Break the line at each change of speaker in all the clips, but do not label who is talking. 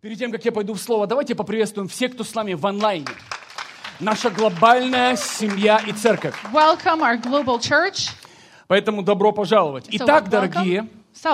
Перед тем, как я пойду в слово, давайте поприветствуем всех, кто с нами в онлайне. Наша глобальная семья и церковь.
Welcome our global church.
Поэтому добро пожаловать. Итак, дорогие,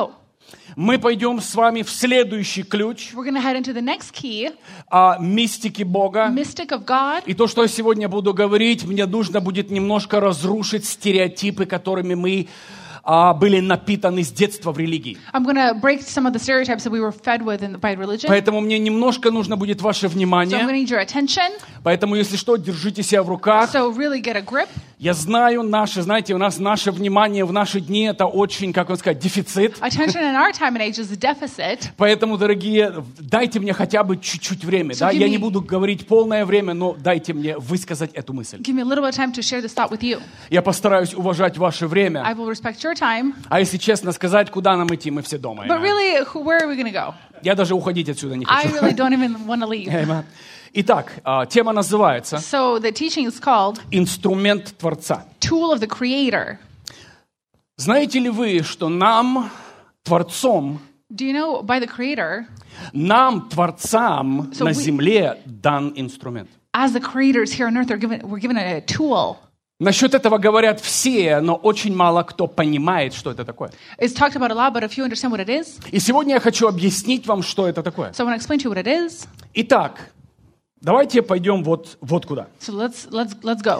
мы пойдем с вами в следующий ключ
We're going to head into the next key,
мистики Бога.
mystic of God.
И то, что я сегодня буду говорить, мне нужно будет немножко разрушить стереотипы, которыми мы были напитаны с детства в религии.
I'm going to break some of the stereotypes that we were fed with by religion.
Поэтому мне немножко нужно будет ваше
So I'm going
внимание.
to need your attention.
Поэтому, если что, держите себя в руках.
So really get a grip.
Я знаю, знаете, у нас наше внимание в наши дни это очень, как вам сказать, дефицит.
Attention in our time and age is a deficit.
Поэтому, дорогие, дайте мне хотя бы чуть-чуть времени.
So
Да?
give
Я
me-
не буду говорить полное время, но дайте мне высказать эту мысль.
Give me a little bit of time to share this thought with you.
Я постараюсь уважать ваше
I
время.
will respect your time.
А если честно сказать, куда нам идти, мы все дома.
But really, where are we going to go?
Я даже уходить отсюда не
I
хочу.
really don't even want to leave.
Amen. Итак, тема называется
So the teaching is called
«Инструмент Творца».
Tool of the Creator.
Знаете ли вы, что нам, Творцом,
Do you know by the Creator,
нам, Творцам,
So
на
we-
земле дан инструмент?
as the creators here on earth, we're given a tool.
Насчет этого говорят все, но очень мало кто понимает, что это такое.
It's talked about a lot, but if you understand what it is,
И сегодня я хочу объяснить вам, что это такое.
so I want to explain to you what it is.
Итак, давайте пойдем вот куда.
So let's go.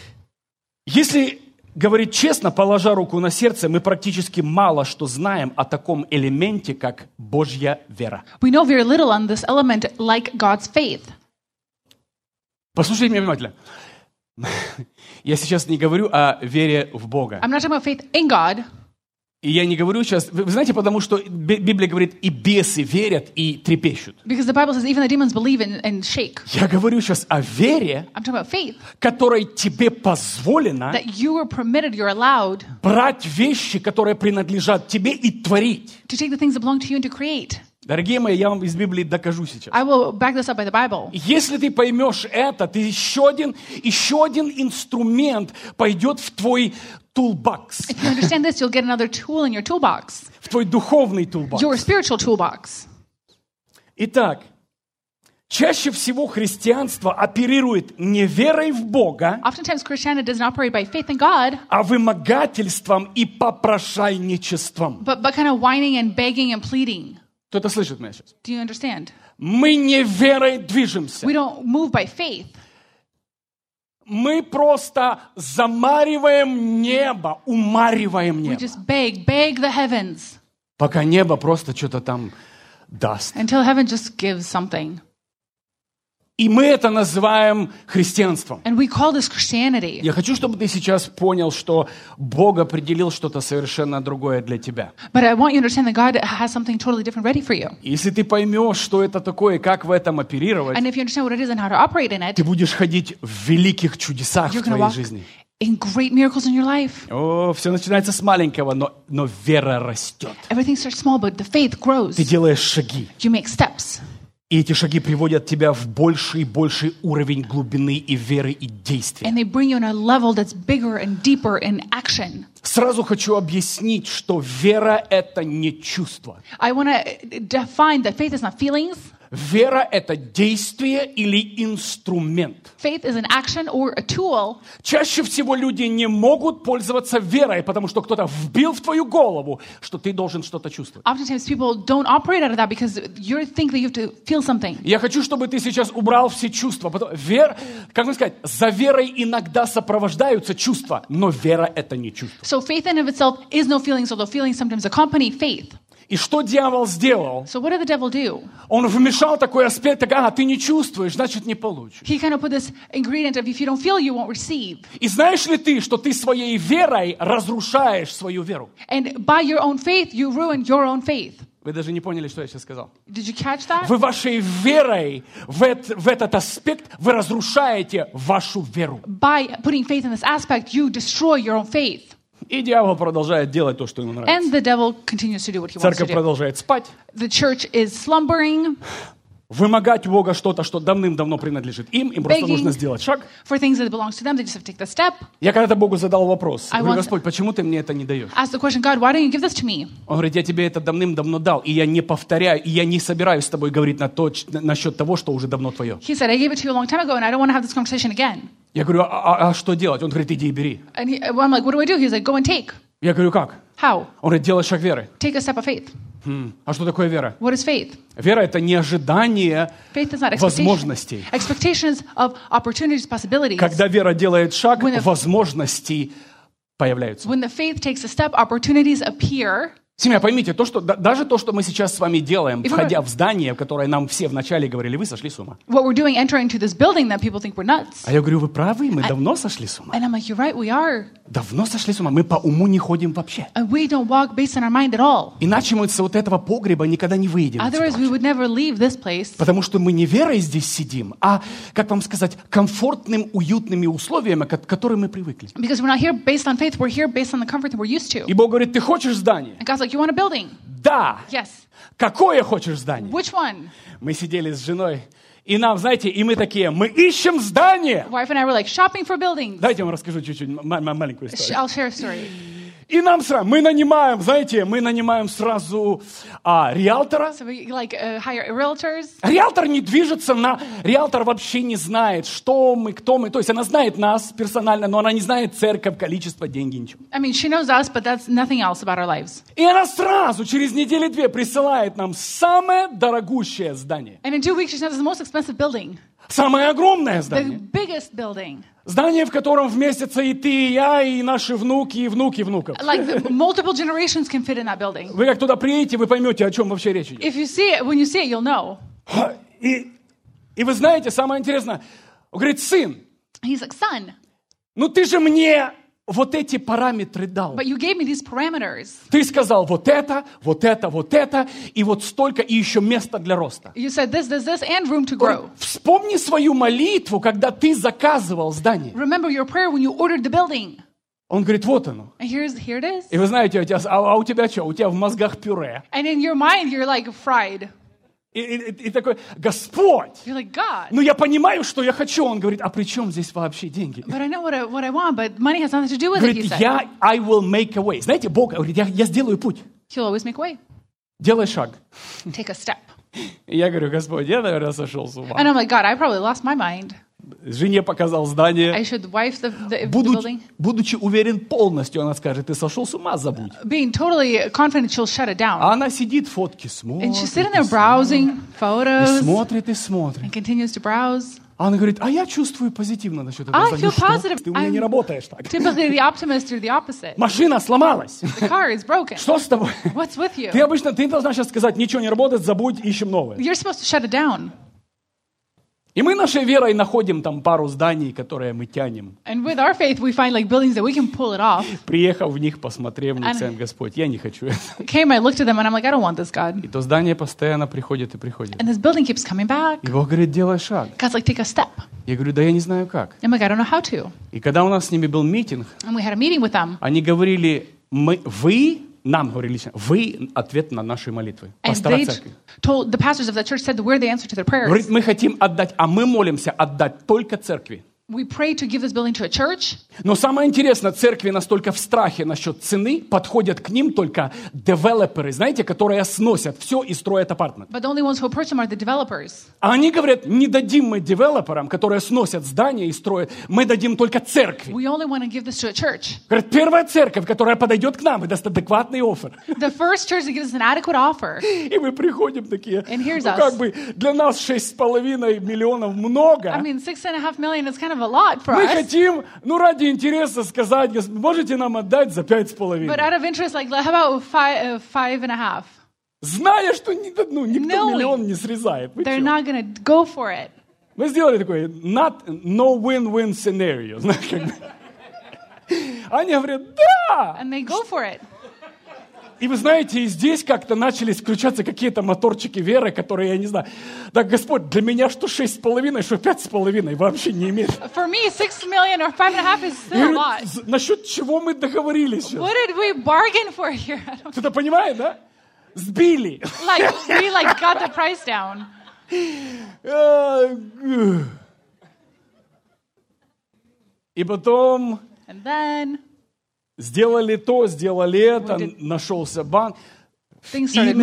Если говорить честно, положа руку на сердце, мы практически мало что знаем о таком элементе, как Божья вера.
We know very little on this element like God's faith.
Послушайте меня внимательно. Я сейчас не говорю о вере в Бога.
I'm not talking about faith in God.
И я не говорю сейчас... Вы знаете, потому что Библия говорит, и бесы верят, и трепещут.
Because the Bible says even the demons believe and shake.
Я говорю сейчас о вере,
I'm talking about faith.
которой тебе позволено
That you are permitted, you're allowed
брать вещи, которые принадлежат тебе, и творить.
to take the things that belong to you and to create.
Дорогие мои, я вам из Библии докажу сейчас.
I will back this up by the Bible.
Если ты поймешь это, ты еще один инструмент пойдет в твой toolbox,
If you understand this, you'll get another tool in your toolbox,
в твой духовный toolbox.
your spiritual toolbox.
Итак, чаще всего христианство оперирует не верой в Бога,
Oftentimes Christianity doesn't operate by faith in God,
а вымогательством и попрошайничеством.
but kind of whining and begging and pleading.
Кто-то слышит меня сейчас?
Do you understand?
Мы не верой движемся.
We don't move by faith.
Мы просто замариваем небо, умариваем
We
небо.
just beg the heavens
Пока небо просто что-то там даст.
until heaven just gives something.
И мы это называем христианством.
And we call this Christianity.
Я хочу, чтобы ты сейчас понял, что Бог определил что-то совершенно другое для тебя.
But I want you to understand that God has something totally different ready for you.
Если ты поймешь, что это такое, и как в этом оперировать,
And if you understand what it is and how to operate in it,
ты будешь ходить в великих чудесах
you're
в
going to
твоей
walk
жизни.
in great miracles in your life.
О, все начинается с маленького, но вера растет.
Everything starts small, but the faith grows.
Ты делаешь шаги.
You make steps.
И эти шаги приводят тебя в больший и больший уровень глубины и веры и действия.
And they bring you on a level that's bigger and deeper in action.
Сразу хочу объяснить, что вера – это не чувство.
I want to define that faith is not feelings.
Вера – это действие или инструмент.
Faith is an action or a tool.
Чаще всего люди не могут пользоваться верой, потому что кто-то вбил в твою голову, что ты должен что-то чувствовать.
Oftentimes people don't operate out of that because you think that you have to feel something.
Я хочу, чтобы ты сейчас убрал все чувства. Как мне сказать, за верой иногда сопровождаются чувства, но вера – это не чувство.
So faith in of itself is no feelings, although feelings sometimes accompany faith.
И что дьявол сделал?
So what did the devil do?
Он вмешал такой аспект, ты не чувствуешь, значит не получишь.
He kind of put this ingredient of if you don't feel, you won't receive.
И знаешь ли ты, что ты своей верой разрушаешь свою веру?
And by your own faith, you ruin your own faith.
Вы даже не поняли, что я сейчас сказал.
Did you catch that?
Вы вашей верой в этот аспект, вы разрушаете вашу веру.
By putting faith in this aspect, you destroy your own faith.
И дьявол продолжает делать то, что ему нравится.
And the devil continues to do what he wants to
Церковь
do.
продолжает спать.
The church is slumbering.
вымогать у Бога что-то, что давным-давно принадлежит им просто
Begging
нужно сделать шаг.
for things that belongs to them. They just have to take the step.
Я когда-то Богу задал вопрос.
I
Говорю,
want-
Господь, почему ты мне это не даешь?
Ask the question, God, why don't you give this to me?
Он говорит, я тебе это давным-давно дал, и я не повторяю, и я не собираюсь с тобой говорить насчет того, что уже давно твое.
He said, I gave it to you a long time ago, and I don't want to have this conversation again.
Я говорю, а что делать? Он говорит, иди и бери.
And I'm like, what do I do? He's like, go and take.
Я говорю, как?
How?
Он говорит, делай шаг веры.
Take a step of faith.
А что такое вера?
What is faith?
Вера — это не ожидание
Faith is not expectation.
возможностей.
Expectations of opportunities, possibilities.
Когда вера делает шаг,
When a-
возможности появляются.
When the faith takes a step, opportunities appear.
Семья, поймите, даже то, что мы сейчас с вами делаем,
If we
входя в здание, которое нам все вначале говорили, вы сошли с ума.
What we're doing, entering into this building that people think we're nuts.
А я говорю, вы правы, мы давно сошли с ума.
And I'm like, you're right, we are.
Давно сошли с ума, мы по уму не ходим вообще.
And we don't walk based on our mind at all.
Иначе мы с вот этого погреба никогда не выйдем.
Otherwise, we would never leave this place.
Потому что мы не верой здесь сидим, а, как вам сказать, комфортным, уютными условиями, к которым мы привыкли.
Because we're not here based on faith, we're here based on the comfort that we're used to.
И Бог говорит, ты хочешь здание?
And God's like, you want a building?
Да.
Yes.
Какое хочешь здание?
Which one?
Мы сидели с женой, и нам, знаете, и мы такие, мы ищем здание.
Wife and I were like, shopping for buildings.
Дайте я вам расскажу чуть-чуть маленькую историю.
I'll share a story.
И нам сразу, мы нанимаем сразу риэлтора.
So we like hire realtors.
Риэлтор не движется риэлтор вообще не знает, что мы, кто мы. То есть она знает нас персонально, но она не знает церковь, количество, деньги, ничего.
I mean, she knows us, but that's nothing else about our lives.
И она сразу, через недели-две, присылает нам самое дорогущее здание.
And in 2 weeks, she sent us the most expensive building.
Самое огромное
The
здание.
biggest building.
Здание, в котором вместятся и ты, и я, и наши внуки, и внуки внуков.
Like multiple generations can fit in that building.
Вы как туда приедете, вы поймете, о чем вообще речь идет.
If you see it, when you see it, you'll know.
И вы знаете, самое интересное, он говорит, сын,
He's like, son,
ну ты же мне вот эти параметры дал.
but you gave me these parameters.
Ты сказал вот это, и вот столько, и еще место для роста.
You said this, and room to grow.
Вспомни свою молитву, когда ты заказывал здание.
Remember your prayer when you ordered the building.
Он говорит, вот оно.
And here it is.
И вы знаете, у тебя что? У тебя в мозгах пюре.
And in your mind, you're like fried.
И такой, Господь,
You're like, God.
ну я понимаю, что я хочу. Он говорит, а при чем здесь вообще деньги?
But I know what I want, but money has nothing to do with it, he
Говорит,
said.
I will make a way. Знаете, Бог говорит, я сделаю путь.
He'll always make a way.
Делай шаг.
Take a step.
И я говорю, Господь, я, наверное, сошел с ума.
And I'm like, God, I probably lost my mind.
Жене показал здание.
I showed the wife the building.
Будучи уверен полностью, она скажет, ты сошел с ума, забудь.
Being totally confident she'll shut it down.
А она сидит, фотки
And she's
смотрит.
sitting there browsing photos
И
and
смотрит.
continues to browse.
А она говорит, а я чувствую позитивно насчет этого
I
здания.
feel
Что?
positive.
Ты у меня не
I'm-
работаешь так.
Typically, the optimist or the opposite.
Машина сломалась.
The car is broken.
Что с тобой?
What's with you?
Ты должна сейчас сказать, ничего не работает, забудь, ищем новое.
You're supposed to shut it down.
И мы нашей верой находим там пару зданий, которые мы тянем.
And with our faith, we find like buildings that we can pull it off.
Приехав в них, посмотрев, не
And-
цен Господь, я не хочу это.
Came, I looked at them, and I'm like, I don't want this, God.
И то здание постоянно приходит и приходит.
And this building keeps coming back.
И Бог говорит, делай шаг.
God's like, take a step.
Я говорю, да я не знаю как.
I'm like, I don't know how to.
И когда у нас с ними был митинг,
And we had a meeting with them.
они говорили, нам говорили, вы ответ на наши молитвы.
And
Пастора
they
церкви.
told the pastors of that church said we're the answer to their prayers.
Говорит, мы хотим отдать, а мы молимся отдать только церкви.
We pray to give this building to a church.
Но самое интересное, церкви настолько в страхе насчет цены, подходят к ним только девелоперы, знаете, которые сносят все и строят апартмент.
But the only ones who approach them are the developers.
А они говорят, не дадим мы девелоперам, которые сносят здания и строят, мы дадим только церкви.
We only want to give this to a church.
Говорят, первая церковь, которая подойдет к нам и даст адекватный оффер.
The first church that gives us an adequate offer.
И мы приходим такие,
And here's
ну
us.
как бы для нас 6,5 миллионов много.
I mean, $6.5 million is kind of a lot for
Мы
us.
хотим, ну ради интереса сказать, можете нам отдать за 5,5.
But out of interest, like, how about 5.5?
Зная, что никто
Knowing
миллион не срезает. Вы
They're
чё?
not going to go for it.
Мы сделали такой no win-win scenario. Знаешь, как бы. Они говорят, да!
And they go for it.
И вы знаете, и здесь как-то начали включаться какие-то моторчики веры, которые, я не знаю, так, Господь, для меня что 6,5, что 5,5, вообще не имеет.
For me, 6 million or 5.5 is
Я
still a
говорю,
lot.
насчет чего мы договорились сейчас?
What did we bargain for here? I don't-
Кто-то понимает, да? Сбили.
Like, we like got the price down.
И потом
And then
сделали то, сделали это,
We did-
нашелся банк.
things started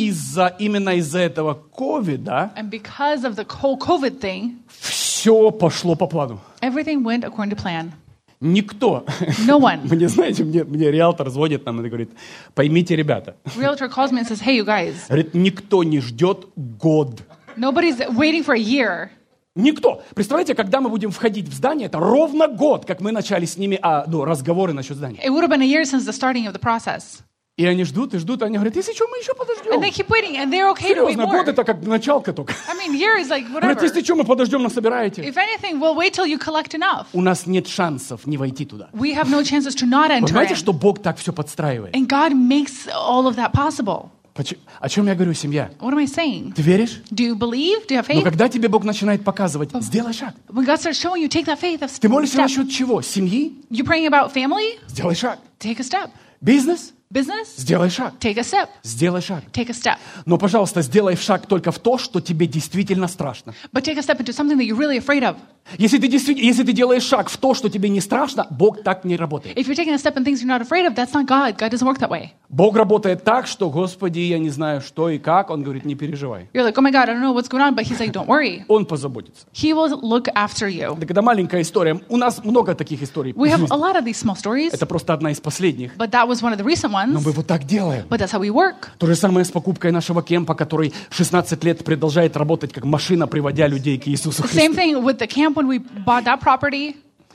Именно
moving.
из-за этого ковида
And because of the whole COVID thing,
все пошло по плану.
everything went according to plan.
Никто.
No one.
Мне, знаете, мне риэлтор звонит нам и говорит, поймите, ребята,
Realtor calls me and says, hey, you guys,
говорит, никто не ждет год.
nobody's waiting for a year.
Никто. Представляете, когда мы будем входить в здание, это ровно год, как мы начали с ними разговоры насчет здания.
It would have been a year since the starting of the process.
И они ждут, и ждут, они говорят, если что, мы еще подождем.
And they keep waiting, and they're okay to wait
Серьезно,
more.
год это как началка только.
I mean, year is like
Говорят,
whatever.
если что, мы подождем, насобираете.
If anything, we'll wait till you collect enough.
У нас нет шансов не войти туда.
We have no chances to not
Вы
enter
знаете,
in.
что Бог так все подстраивает?
And God makes all of that possible.
О чем я говорю, семья?
What am I saying?
Ты веришь?
Do you believe? Do you have
Но
faith?
когда тебе Бог начинает показывать, сделай шаг.
When God starts showing you, take that faith
Ты молишься
step.
насчет чего? Семьи?
You're praying about family?
Сделай шаг.
Take a step.
Бизнес?
Business?
Сделай шаг.
Take a step.
Сделай шаг.
Take a step.
Но, пожалуйста, сделай шаг только в то, что тебе действительно страшно.
But take a step into something that you're really afraid of.
Если ты делаешь шаг в то, что тебе не страшно, Бог так не работает.
If you're taking a step in things you're not afraid of, that's not God. God doesn't work that way.
Бог работает так, что, Господи, я не знаю, что и как. Он говорит, не переживай.
You're like, oh my God, I don't know what's going on, but He's like, don't worry.
Он позаботится.
He will look after you.
Так это маленькая история. У нас много таких историй.
We have a lot of these small stories,
Это просто одна из последних.
but that was one of the recent
Но
ones.
мы вот так делаем.
But that's how we work.
То же самое с покупкой нашего кемпа, который 16 лет продолжает работать как машина, приводя людей к Иисусу
The same
Христу.
thing with the camp when we bought that property.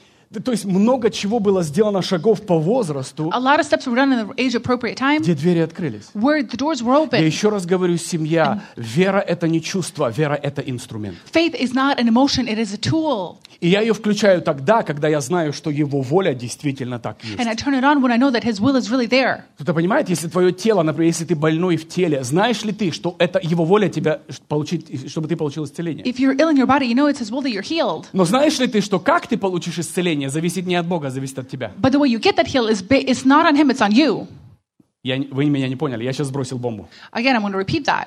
То есть много чего было сделано шагов по возрасту,
A lot of steps were done in the age-appropriate time
где двери открылись.
where the doors were
Я
open.
еще раз говорю, семья, вера — это не чувство, вера — это инструмент.
Faith is not an emotion, it is a tool.
И я ее включаю тогда, когда я знаю, что Его воля действительно так есть.
And I turn it on when I know that His will is really there.
Кто-то понимает, если твое тело, например, если ты больной в теле, знаешь ли ты, что это Его воля тебя получить, чтобы ты получил исцеление?
If you're ill in your body, you know it's His will that you're healed.
Но знаешь ли ты, что как ты получишь исцеление, зависит не от Бога, а зависит от тебя?
But the way you get that heal is it's not on Him, it's on you.
Вы меня не поняли, я сейчас сбросил бомбу.
Again, I'm going to repeat that.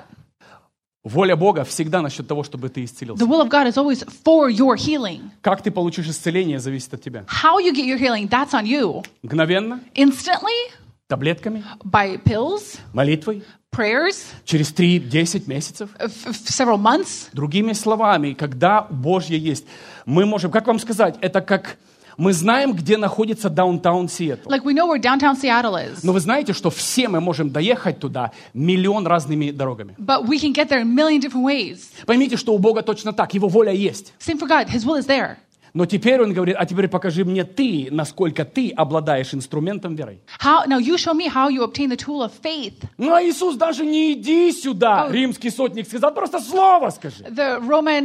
Воля Бога всегда насчет того, чтобы ты исцелился.
The will of God is always for your healing.
Как ты получишь исцеление, зависит от тебя.
How you get your healing, that's on you.
Мгновенно,
Instantly,
таблетками,
by pills,
молитвой,
prayers,
через 3-10 месяцев.
several months.
Другими словами, когда Божье есть, мы можем, как вам сказать, это как мы знаем, где находится даунтаун Сиэтл.
Like we know where downtown Seattle is.
Но вы знаете, что все мы можем доехать туда миллион разными дорогами.
But we can get there a million different ways.
Поймите, что у Бога точно так, Его воля есть.
Same for God, His will is there.
Но теперь Он говорит, а теперь покажи мне ты, насколько ты обладаешь инструментом веры.
Now you show me how you obtain the tool of faith.
Ну а Иисус даже не иди сюда, римский сотник сказал, просто слово скажи.
The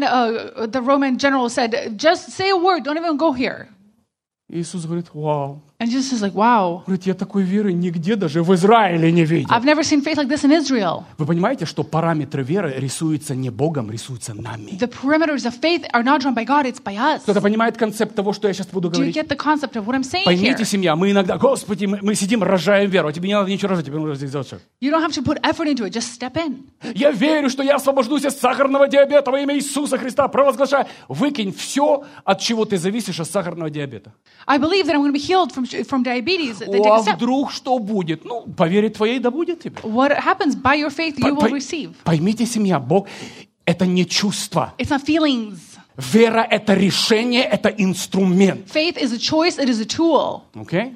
Roman general said, just say a word, don't even go here.
Иисус говорит, вау.
And Jesus is like, wow,
Говорит, я такой веры нигде даже в Израиле не видел.
I've never seen faith like this in Israel.
Вы понимаете, что параметры веры рисуются не Богом, рисуются нами.
The perimeters of faith are not drawn by God, it's by us.
Кто-то понимает концепт того, что я сейчас буду
Do you
говорить?
get the concept of what I'm saying here?
Поймите, семья, мы иногда, Господи, мы сидим, рожаем веру, а тебе не надо ничего рожать, тебе нужно сделать шаг.
You don't have to put effort into it, just step in.
Я верю, что я освобождусь от сахарного диабета во имя Иисуса Христа. Провозглашаю, выкинь все, от чего ты зависишь от сахарного диабета.
I believe that I'm going to be healed from diabetes. Then take
А
a step.
вдруг что будет? Ну, по вере твоей да будет тебе.
What happens by your faith, you will receive.
Поймите, семья, Бог — это не чувство.
It's not feelings.
Вера — это решение, это инструмент.
Faith is a choice, it is a tool.
Окей?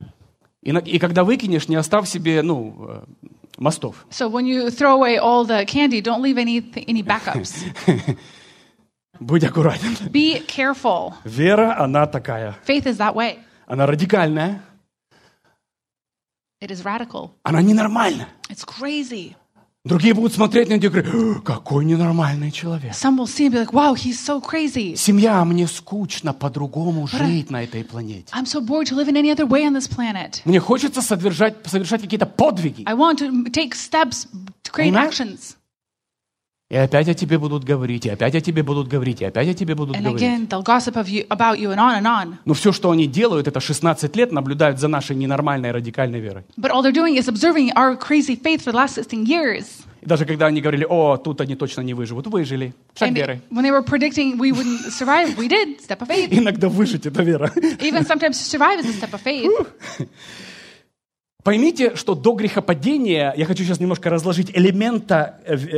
И когда выкинешь, не оставь себе, мостов.
So when you throw away all the candy, don't leave any backups.
Будь аккуратен.
Be careful.
Вера, она такая.
Faith is that way.
Она радикальная.
It is radical.
Она ненормальная.
It's crazy.
Другие будут смотреть на тебя и говорить, какой ненормальный человек.
Some will see and be like, wow, he's so crazy.
Семья, мне скучно по-другому жить на этой планете.
I'm so bored to live in any other way on this planet.
Мне хочется совершать какие-то подвиги.
I want to take steps to create
Amen.
actions.
И опять о тебе будут говорить, и опять о тебе будут говорить, и опять о тебе будут
And
говорить.
again, they'll gossip about you and on.
Но все, что они делают, это 16 лет наблюдают за нашей ненормальной радикальной верой.
But all they're doing is observing our crazy faith for the last 16 years.
И даже когда они говорили, о, тут они точно не выживут, выжили. Шаг
And
веры.
when they were predicting we wouldn't survive, we did. Step of faith.
Иногда выжить — это вера.
Even sometimes to survive is a step of faith.
Поймите, что до грехопадения, я хочу сейчас немножко разложить, элемента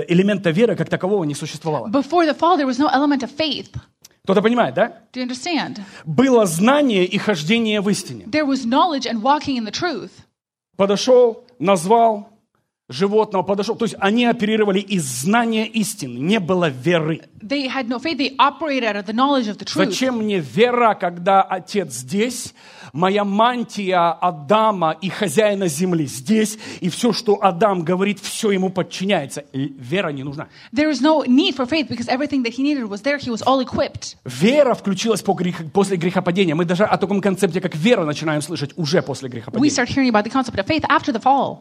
веры как такового не существовало.
Before the fall, there was no element of faith.
Кто-то понимает, да?
Do you understand?
Было знание и хождение в истине.
There was knowledge and walking in the truth.
Подошел, назвал животного, подошел. То есть они оперировали из знания истины, не было веры.
They had no faith. They operated out of the knowledge of the truth.
Зачем мне вера, когда Отец здесь, моя мантия Адама и хозяина земли здесь, и все, что Адам говорит, все ему подчиняется. И вера не нужна.
There was no need for faith because everything that he needed was there. He was all equipped.
Вера включилась после грехопадения. Мы даже о таком концепте, как вера, начинаем слышать уже после
We
грехопадения.
start hearing about the concept of faith after the fall.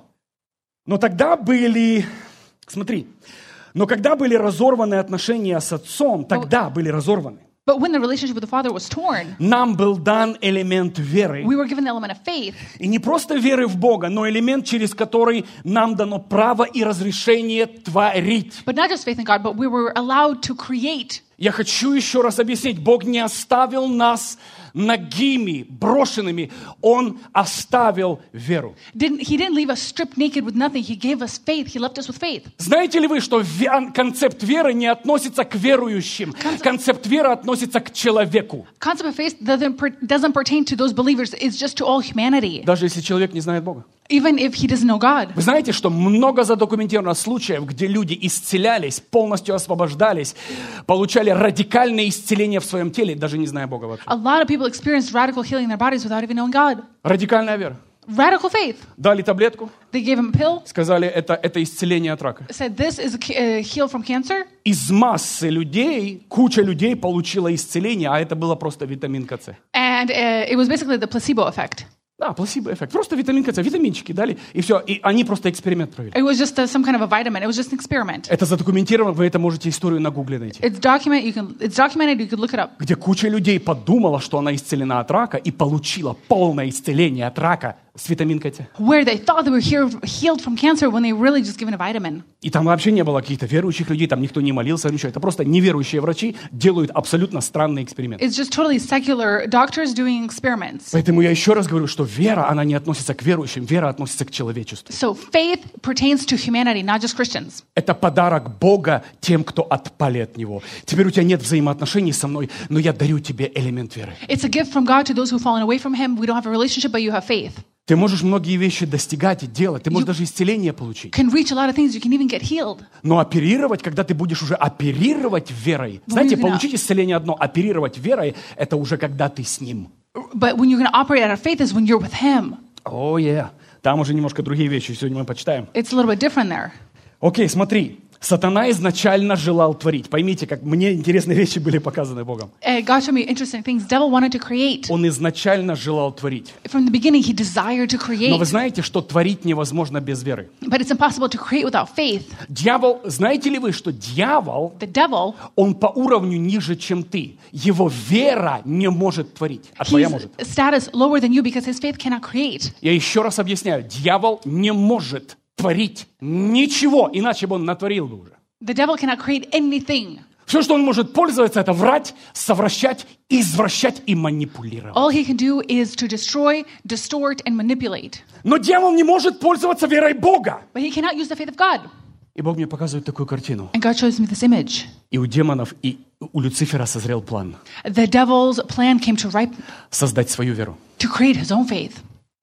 Но тогда были, смотри, но когда были разорваны отношения с Отцом, тогда были разорваны.
But when the relationship with the Father was torn,
Нам был дан элемент веры.
we were given the element of faith.
И не просто веры в Бога, но элемент, через который нам дано право и разрешение творить.
But not just faith in God, but we were allowed to create.
Я хочу еще раз объяснить. Бог не оставил нас нагими, брошенными. Он оставил веру.
He didn't leave us stripped naked with nothing. He gave us faith. He left us with faith.
Знаете ли вы, что концепт веры не относится к верующим? Концепт веры относится к человеку.
Concept of faith doesn't pertain to those believers. It's just to all humanity.
Даже если человек не знает Бога.
Even if he doesn't know God.
Вы знаете, что много задокументировано случаев, где люди исцелялись, полностью освобождались, получали радикальное исцеление в своем теле, даже не зная Бога вообще.
A lot of people experienced radical healing in their bodies without even knowing God.
Радикальная вера.
Radical faith.
Дали таблетку,
They gave him a pill.
сказали, это исцеление от рака.
Said this is heal from cancer.
Из массы людей, куча людей получила исцеление, а это было просто витаминка С.
And it was basically the placebo effect.
Да, плацебо-эффект. Просто витаминка С, витаминчики дали, и все. И они просто эксперимент провели.
It was just some kind of a vitamin. It was just an experiment.
Это задокументировано, вы это можете историю на Гугле найти.
It's documented. You could look it up.
Где куча людей подумала, что она исцелена от рака, и получила полное исцеление от рака с витаминкой С.
Where they thought they were healed from cancer when they really just given a vitamin.
И там вообще не было каких-то верующих людей, там никто не молился, ничего. Это просто неверующие врачи делают абсолютно странный эксперимент.
It's just totally secular doctors doing experiments.
Поэтому я еще раз говорю, что вера, она не относится к верующим, вера относится к человечеству.
So faith pertains to humanity, not just Christians.
Это подарок Бога тем, кто отпали от Него. Теперь у тебя нет взаимоотношений со мной, но я дарю тебе элемент веры.
It's a gift from God to those who've fallen away from Him. We don't have a relationship, but you have faith.
Ты можешь многие вещи достигать и делать, ты можешь даже исцеление получить.
Can reach a lot of things. You can even get healed.
Но оперировать, когда ты будешь уже оперировать верой, знаете, получить исцеление одно, оперировать верой, это уже когда ты с Ним.
But when you're going to operate out of faith is when you're with Him.
О, Там уже немножко другие вещи, сегодня мы почитаем.
It's a little bit different there.
Окей, смотри. Сатана изначально желал творить. Поймите, как мне интересные вещи были показаны Богом.
God showed me interesting things. The devil wanted to create.
Он изначально желал творить.
From the beginning, he desired to create.
Но вы знаете, что творить невозможно без веры.
But it's impossible to create without faith.
Дьявол, знаете ли вы, что дьявол,
The devil,
он по уровню ниже, чем ты. Его вера не может творить, а твоя
his
может.
status lower than you because his faith cannot create.
Я еще раз объясняю. Дьявол не может творить ничего, иначе бы он натворил бы уже.
The devil cannot create anything.
Все, что он может пользоваться, это врать, совращать, извращать и манипулировать.
All he can do is to destroy, distort, and manipulate.
Но дьявол не может пользоваться верой Бога.
But he cannot use the faith of God.
И Бог мне показывает такую картину.
And God shows me this image.
И у демонов, и у Люцифера созрел план
The devil's plan came to ripen,
создать свою веру.
to create his own faith.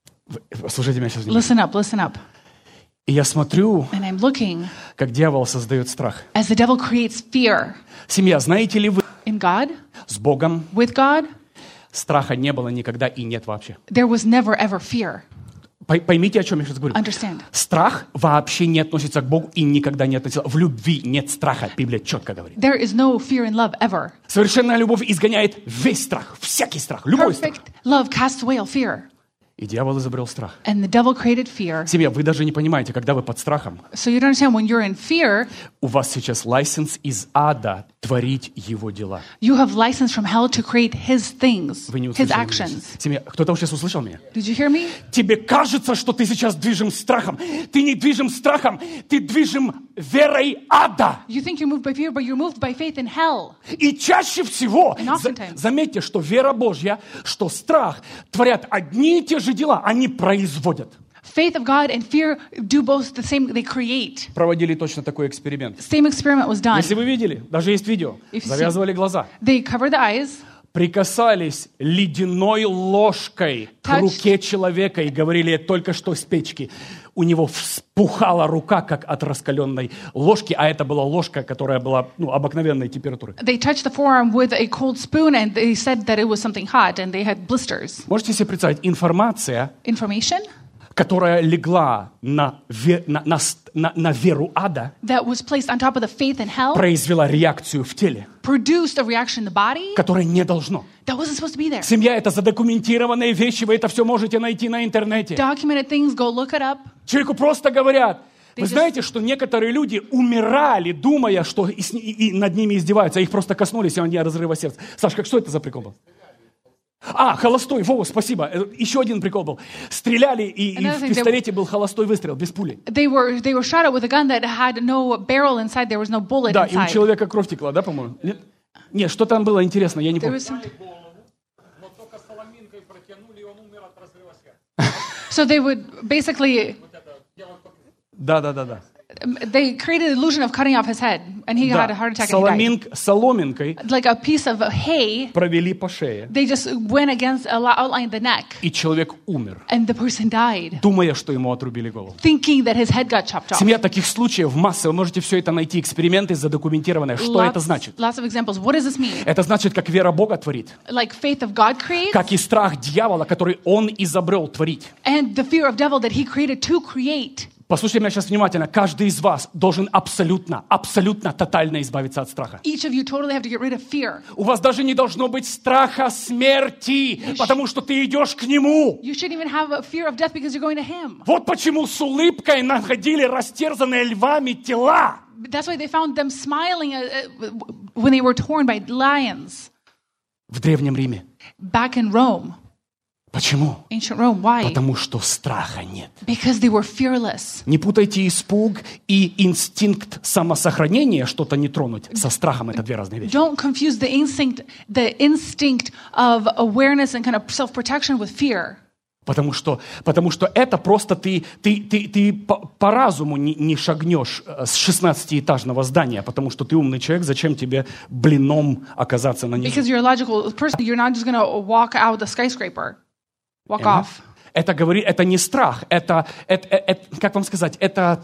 Слушайте меня сейчас внимательно.
Listen up, listen up.
И я смотрю,
And I'm looking
как дьявол создает страх.
as the devil creates fear.
Семья, знаете ли вы,
In God,
с Богом
with God,
страха не было никогда и нет вообще.
there was never ever fear.
Поймите, о чем я сейчас говорю.
Understand.
Страх вообще не относится к Богу и никогда не относится. В любви нет страха, Библия четко говорит.
There is no fear in love ever.
Совершенная любовь изгоняет весь страх, всякий страх, любой страх.
Perfect love casts away all fear.
И дьявол изобрел страх.
And the devil created fear.
Семья, вы даже не понимаете, когда вы под страхом,
So you don't understand when you're in fear,
у вас сейчас лайсенс из ада творить его дела.
you have license from hell to create his things,
Вы не
his
услышали
actions.
меня. Семья, кто-то сейчас услышал меня?
Did you hear me?
Тебе кажется, что ты сейчас движим страхом. Ты не движим страхом, ты движим верой ада.
You think you're moved by fear, but you're moved by faith in hell.
И чаще всего,
And oftentimes.
заметьте, что вера Божья, что страх творят одни и те же дела, они производят.
Faith of God and fear do both the same, they create.
Проводили точно такой эксперимент.
Same experiment was done.
Если вы видели, даже есть видео,
If you
завязывали глаза,
They cover the eyes,
прикасались ледяной ложкой к
Touched.
руке человека и говорили: только что с печки. У него вспухала рука, как от раскаленной ложки, а это была ложка, которая была обыкновенной температуры.
they touched the forearm with a cold spoon and they said that it was something hot and they had blisters.
Можете себе представить, информация,
Information
которая легла на веру ада,
that was placed on top of the faith in hell
произвела реакцию в теле,
produced a reaction in the body
которая не должно.
that wasn't supposed to be there.
Семья — это задокументированные вещи, вы это все можете найти на интернете.
Documented things, go look it up.
Человеку просто говорят: вы
They
знаете, что некоторые люди умирали, думая, что и над ними издеваются, а их просто коснулись, и они от разрыва сердца. Сашка, что это за прикол был? Холостой, Вова, спасибо. Еще один прикол был. Стреляли, и в пистолете был холостой выстрел, без пули.
They were shot at with a gun that had no barrel inside. There was no bullet
Да, и у
inside.
человека кровь текла, да, по-моему? Нет, что там было интересно, я не
There
помню.
was So they would basically
Да.
they created the illusion of cutting off his head, and he had a heart attack and he died.
Соломинкой
Like a piece of hay,
провели по шее,
they just went against outlined the neck,
и человек умер,
and the person died,
думая, что ему отрубили голову.
thinking that his head got chopped off.
Семья, таких случаев масса, вы можете все это найти, эксперименты задокументированные. Что это значит?
Lots of examples. What does this mean?
Это значит, как вера Бога творит,
Like faith of God creates,
как и страх дьявола, который он изобрел творить.
and the fear of devil that he created to create.
Послушайте меня сейчас внимательно. Каждый из вас должен абсолютно, тотально избавиться от страха.
Each of you totally have to get rid of fear.
У вас даже не должно быть страха смерти, потому что ты идешь к Нему.
You shouldn't even have a fear of death because you're going to him.
Вот почему с улыбкой находили растерзанные львами тела.
That's why they found them smiling when they were torn by lions
В Древнем Риме.
back in Rome,
Почему?
ancient Rome. Why?
Потому что страха нет.
Because they were fearless.
Не путайте испуг и инстинкт самосохранения, что-то не тронуть, со страхом. Это две разные вещи.
Don't confuse the instinct of awareness and kind of self-protection with fear.
Потому что это просто ты по разуму не шагнешь с 16-этажного здания, потому что ты умный человек, зачем тебе блином оказаться на низу?
Because you're a logical person, you're not just going to walk out the skyscraper, walk off.
Это не страх, это как вам сказать, это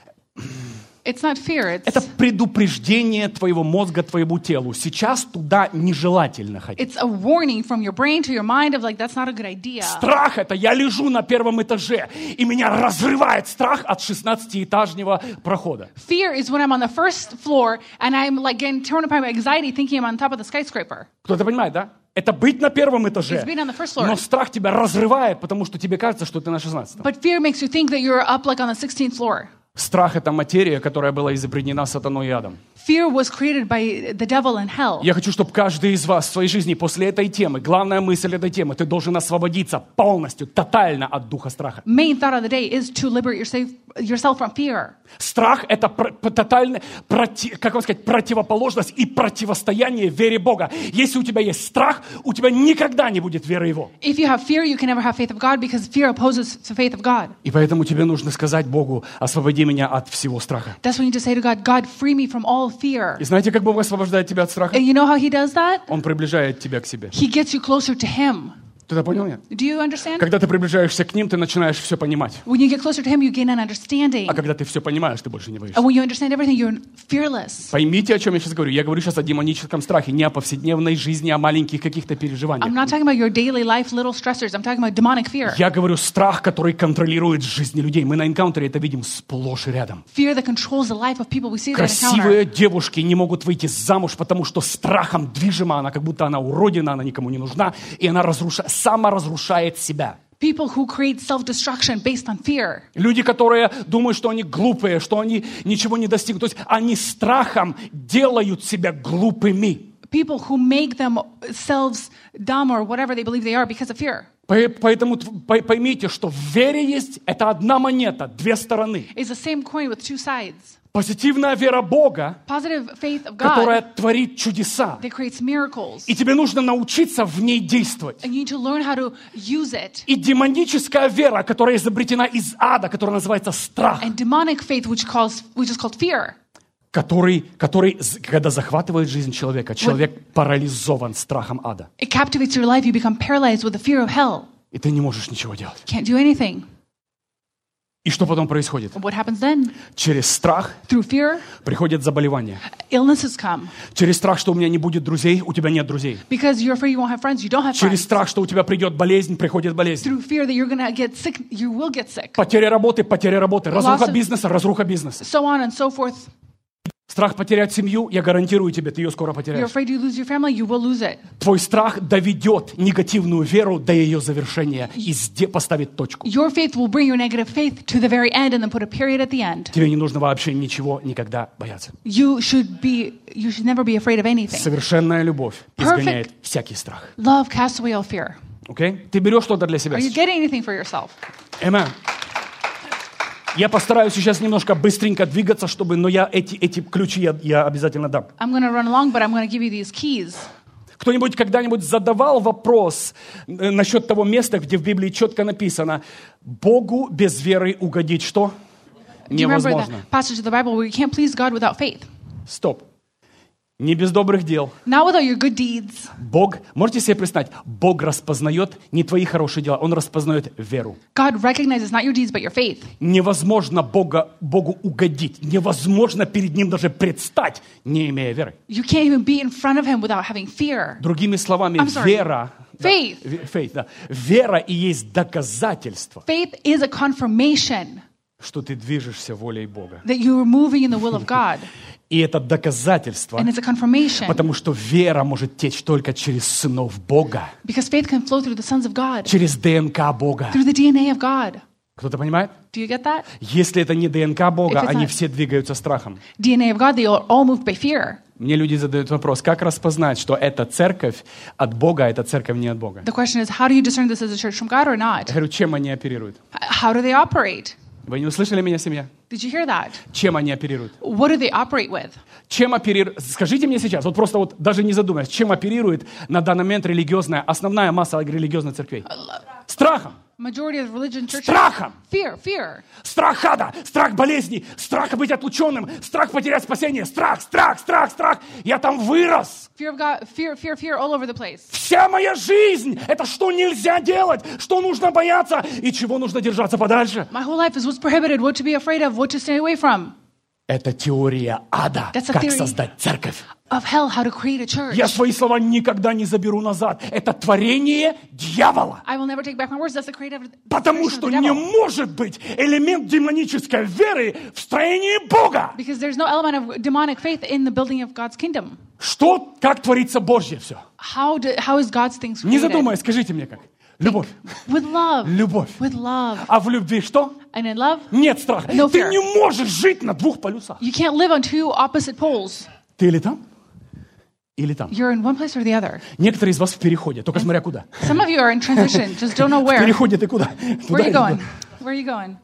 It's not fear.
это предупреждение твоего мозга, твоему телу. Сейчас туда нежелательно ходить.
It's a warning from your brain to your mind of like, that's not a good idea.
Страх — это я лежу на первом этаже, и меня разрывает страх от 16-этажного прохода.
Fear is when I'm on the first floor and I'm like getting torn apart by anxiety thinking I'm on top of the skyscraper.
Кто-то понимает, да? Это быть на первом этаже,
It's being on the first floor.
но страх тебя разрывает, потому что тебе кажется, что ты на 16-м.
But fear makes you think that you're up like on the 16th floor.
Страх — это материя, которая была изобретена сатаной и адом.
Fear was created by the devil and hell.
Я хочу, чтобы каждый из вас в своей жизни после этой темы, главная мысль этой темы, ты должен освободиться полностью, тотально от духа страха.
Main thought of the day is to liberate yourself from fear.
Страх — это тотальная, как вам сказать, противоположность и противостояние вере Бога. Если у тебя есть страх, у тебя никогда не будет веры Его.
If you have fear, you can never have faith of God because fear opposes the faith of God.
И поэтому тебе нужно сказать Богу: освободи меня от всего страха.
That's when you just say to God, God, free me from all fear.
И знаете, как Бог освобождает тебя от страха?
And you know how he does that?
Он приближает тебя к себе.
He gets you closer to him.
Ты это понял, нет?
Do you understand?
Когда ты приближаешься к ним, ты начинаешь все понимать.
When you get closer to him, you gain an understanding.
А когда ты все понимаешь, ты больше не боишься.
And when you understand everything, you're fearless.
Поймите, о чем я сейчас говорю. Я говорю сейчас о демоническом страхе, не о повседневной жизни, о маленьких каких-то переживаниях.
I'm not talking about your daily life little stressors. I'm talking about demonic fear.
Я говорю страх, который контролирует жизни людей. Мы на энкаунтере это видим сплошь и рядом.
Fear that controls the life of people. We see that in encounter.
Красивые девушки не могут выйти замуж, потому что страхом движима она, как будто она уродина, она никому не нужна, и она саморазрушает себя.
People who create self-destruction based on fear.
Люди, которые думают, что они глупые, что они ничего не достигнут. То есть они страхом делают себя глупыми.
People who make themselves dumb or whatever they believe they are because of fear.
Поэтому поймите, что в вере есть это одна монета, две стороны.
It's the same coin with two sides.
Позитивная вера Бога,
Positive faith of
которая
God
творит чудеса.
that creates miracles.
И тебе нужно научиться в ней действовать.
And you need to learn how to use it.
И демоническая вера, которая изобретена из ада, которая называется страх,
And demonic faith, which is called fear.
который, когда захватывает жизнь человека, человек парализован страхом ада.
It captivates your life. You become paralyzed with the fear of hell.
И ты не можешь ничего делать.
Can't do anything.
И что потом происходит?
And what happens then?
Через страх
Through fear,
приходят заболевания.
illnesses come.
Через страх, что у меня не будет друзей, у тебя нет друзей.
Because you're afraid you won't have friends, you don't have
Через
friends.
страх, что у тебя придет болезнь, приходит болезнь.
Through fear that you're going to get sick, you will get sick.
Потеря работы, разруха
of-
бизнеса, разруха бизнеса.
So on and so forth.
Страх потерять семью, я гарантирую тебе, ты ее скоро
You're
потеряешь.
afraid you lose your family, you will lose it.
Твой страх доведет негативную веру до ее завершения и поставит точку.
Your faith will bring your negative faith to the very end and then put a period at the end.
Тебе не нужно вообще ничего никогда бояться.
You should never be afraid of anything.
Совершенная любовь изгоняет всякий страх.
Love casts away all fear.
Окей? Ты берешь что-то для себя.
Are you getting anything for yourself?
Amen. Я постараюсь сейчас немножко быстренько двигаться, но эти ключи я обязательно дам.
I'm going to run along, but I'm going to give you these keys.
Кто-нибудь когда-нибудь задавал вопрос насчет того места, где в Библии четко написано: Богу без веры угодить что?
Do you remember
Невозможно.
the passage of the Bible where you can't please God without faith?
Стоп. Не без добрых дел.
Not without your good deeds.
Бог, можете себе представить, Бог распознает не твои хорошие дела, Он распознает веру.
God recognizes not your deeds, but your faith.
Невозможно Богу угодить. Невозможно перед Ним даже предстать, не имея веры.
You can't even be in front of Him without having fear.
Другими словами,
I'm sorry.
вера...
Faith.
Да, вера и есть доказательство,
Faith is a confirmation
что ты движешься волей Бога.
that you are moving in the will of God.
И это доказательство,
And it's a confirmation
потому что вера может течь только через сынов Бога,
because faith can flow through the sons of God,
через ДНК Бога.
through the DNA of God.
Кто-то понимает?
Do you get that?
Если это не ДНК Бога,
If it's
они
not-
все двигаются страхом.
DNA of God, they are all moved by fear.
Мне люди задают вопрос, как распознать, что эта церковь от Бога, а эта церковь не от Бога?
The question is, how do you discern this as a church from God or not?
Я говорю, чем они оперируют?
How do they operate?
Вы не услышали меня, семья?
Did you hear that?
Чем они оперируют?
What do they operate with?
Чем оперирует? Скажите мне сейчас, вот просто вот даже не задумываясь, чем оперирует на данный момент основная масса религиозных церквей? Страхом.
Majority of religion churches.
Страхом.
Fear.
Страх ада, страх болезней, страх быть отлученным, страх потерять спасение, страх. Я там вырос.
Fear of God, fear all over the place.
Вся моя жизнь — это что нельзя делать, что нужно бояться и чего нужно держаться подальше.
My whole life is what's prohibited, what to be afraid of, what to stay away from.
Это теория ада,
That's a
как
theory.
создать церковь.
Of hell, how to create a church.
Я свои слова никогда не заберу назад. Это творение дьявола.
I will never take back my words. That's the creative.
Потому
creation of
что
the
не
devil.
может быть элемент демонической веры в строении Бога.
Because there's no element of demonic faith in the building of God's kingdom.
Как творится Божье все?
How is God's things
Не
created?
задумываясь, скажите мне как. Любовь.
With love.
Любовь.
With love.
А в любви что?
And in love,
Нет страха.
No
Ты
fear.
не можешь жить на двух полюсах.
you can't live on two opposite poles.
Ты или там, или там.
You're in one place or the other.
Некоторые из вас в переходе, только смотря куда.
Some of you are in transition, just don't know
В
where.
переходе ты куда?
Where
Туда
are you
или
going?
туда?
Where are you going?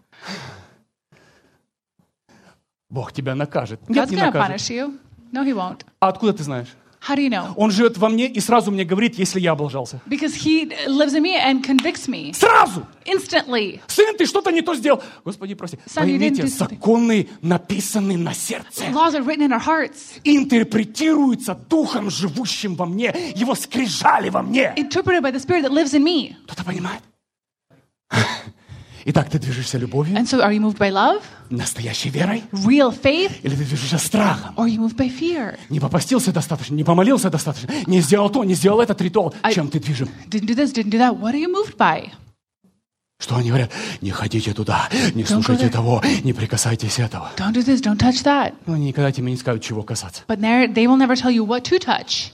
Bог тебя накажет. Нет,
God's
не
going to
накажет.
punish you. No, He won't.
А откуда ты знаешь?
How do you know?
Он живет во мне и сразу мне говорит, если я облажался.
Because He lives in me and convicts me
Сразу!
instantly.
Сын, ты что-то не то сделал. Господи, прости.
Son, you didn't
Поймите,
do something.
законы написаны на сердце.
Laws are written in our hearts,
Интерпретируются Духом, живущим во мне. Его скрижали во мне.
interpreted by the Spirit that lives in me.
Кто-то понимает? Итак, ты движешься любовью,
And so, are you moved by love,
настоящей верой,
real faith,
или ты движешься страхом?
or are you moved by fear?
Не попастился достаточно, не помолился достаточно, не сделал то, не сделал этот ритуал. Чем ты движим?
Didn't do this, didn't do that. What are you moved by?
Что они говорят? Не ходите туда, не слушайте
there.
того, не прикасайтесь этого.
Don't do this, don't touch that.
Но они никогда тебе не скажут, чего касаться.
But they will never tell you what to touch.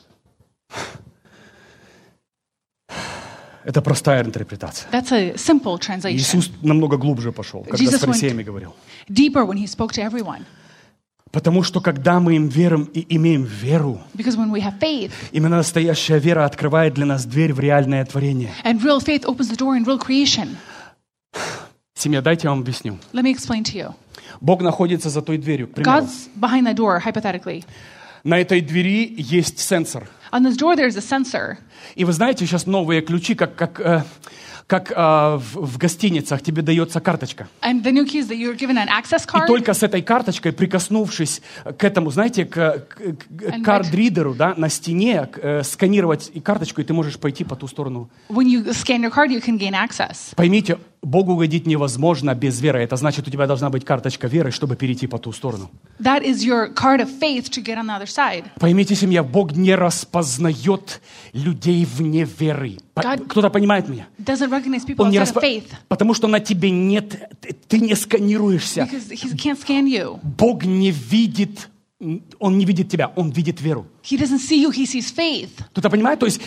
Это простая интерпретация.
That's a simple translation.
Иисус намного глубже пошел, когда
Jesus
с фарисеями говорил.
Deeper when He spoke to everyone.
Потому что когда мы им верим и имеем веру,
Because when we have faith,
именно настоящая вера открывает для нас дверь в реальное творение.
and real faith opens the door in real creation.
Семья, дайте я вам объясню.
Let me explain to you.
Бог находится за той дверью, к примеру.
God's behind that door, hypothetically.
На этой двери есть сенсор.
On this door, there's a sensor.
И вы знаете, сейчас новые ключи, как в гостиницах тебе дается карточка.
And the new key is that you're given an access
И
card.
только с этой карточкой, прикоснувшись к этому, знаете, к кард-ридеру, да, на стене, сканировать и карточку, и ты можешь пойти по ту сторону.
When you scan your card, you can gain access.
Поймите, Богу угодить невозможно без веры. Это значит, у тебя должна быть карточка веры, чтобы перейти по ту сторону.
That is your card of faith to get on the other side.
Поймите, семья, Бог не распознает людей вне веры. Кто-то понимает меня?
Doesn't recognize people
Он не
outside of faith
Потому что на тебе нет, ты не сканируешься.
because he can't scan you.
Бог не видит, Он не видит тебя, Он видит веру.
He doesn't see you, he sees faith.
Кто-то понимает? То есть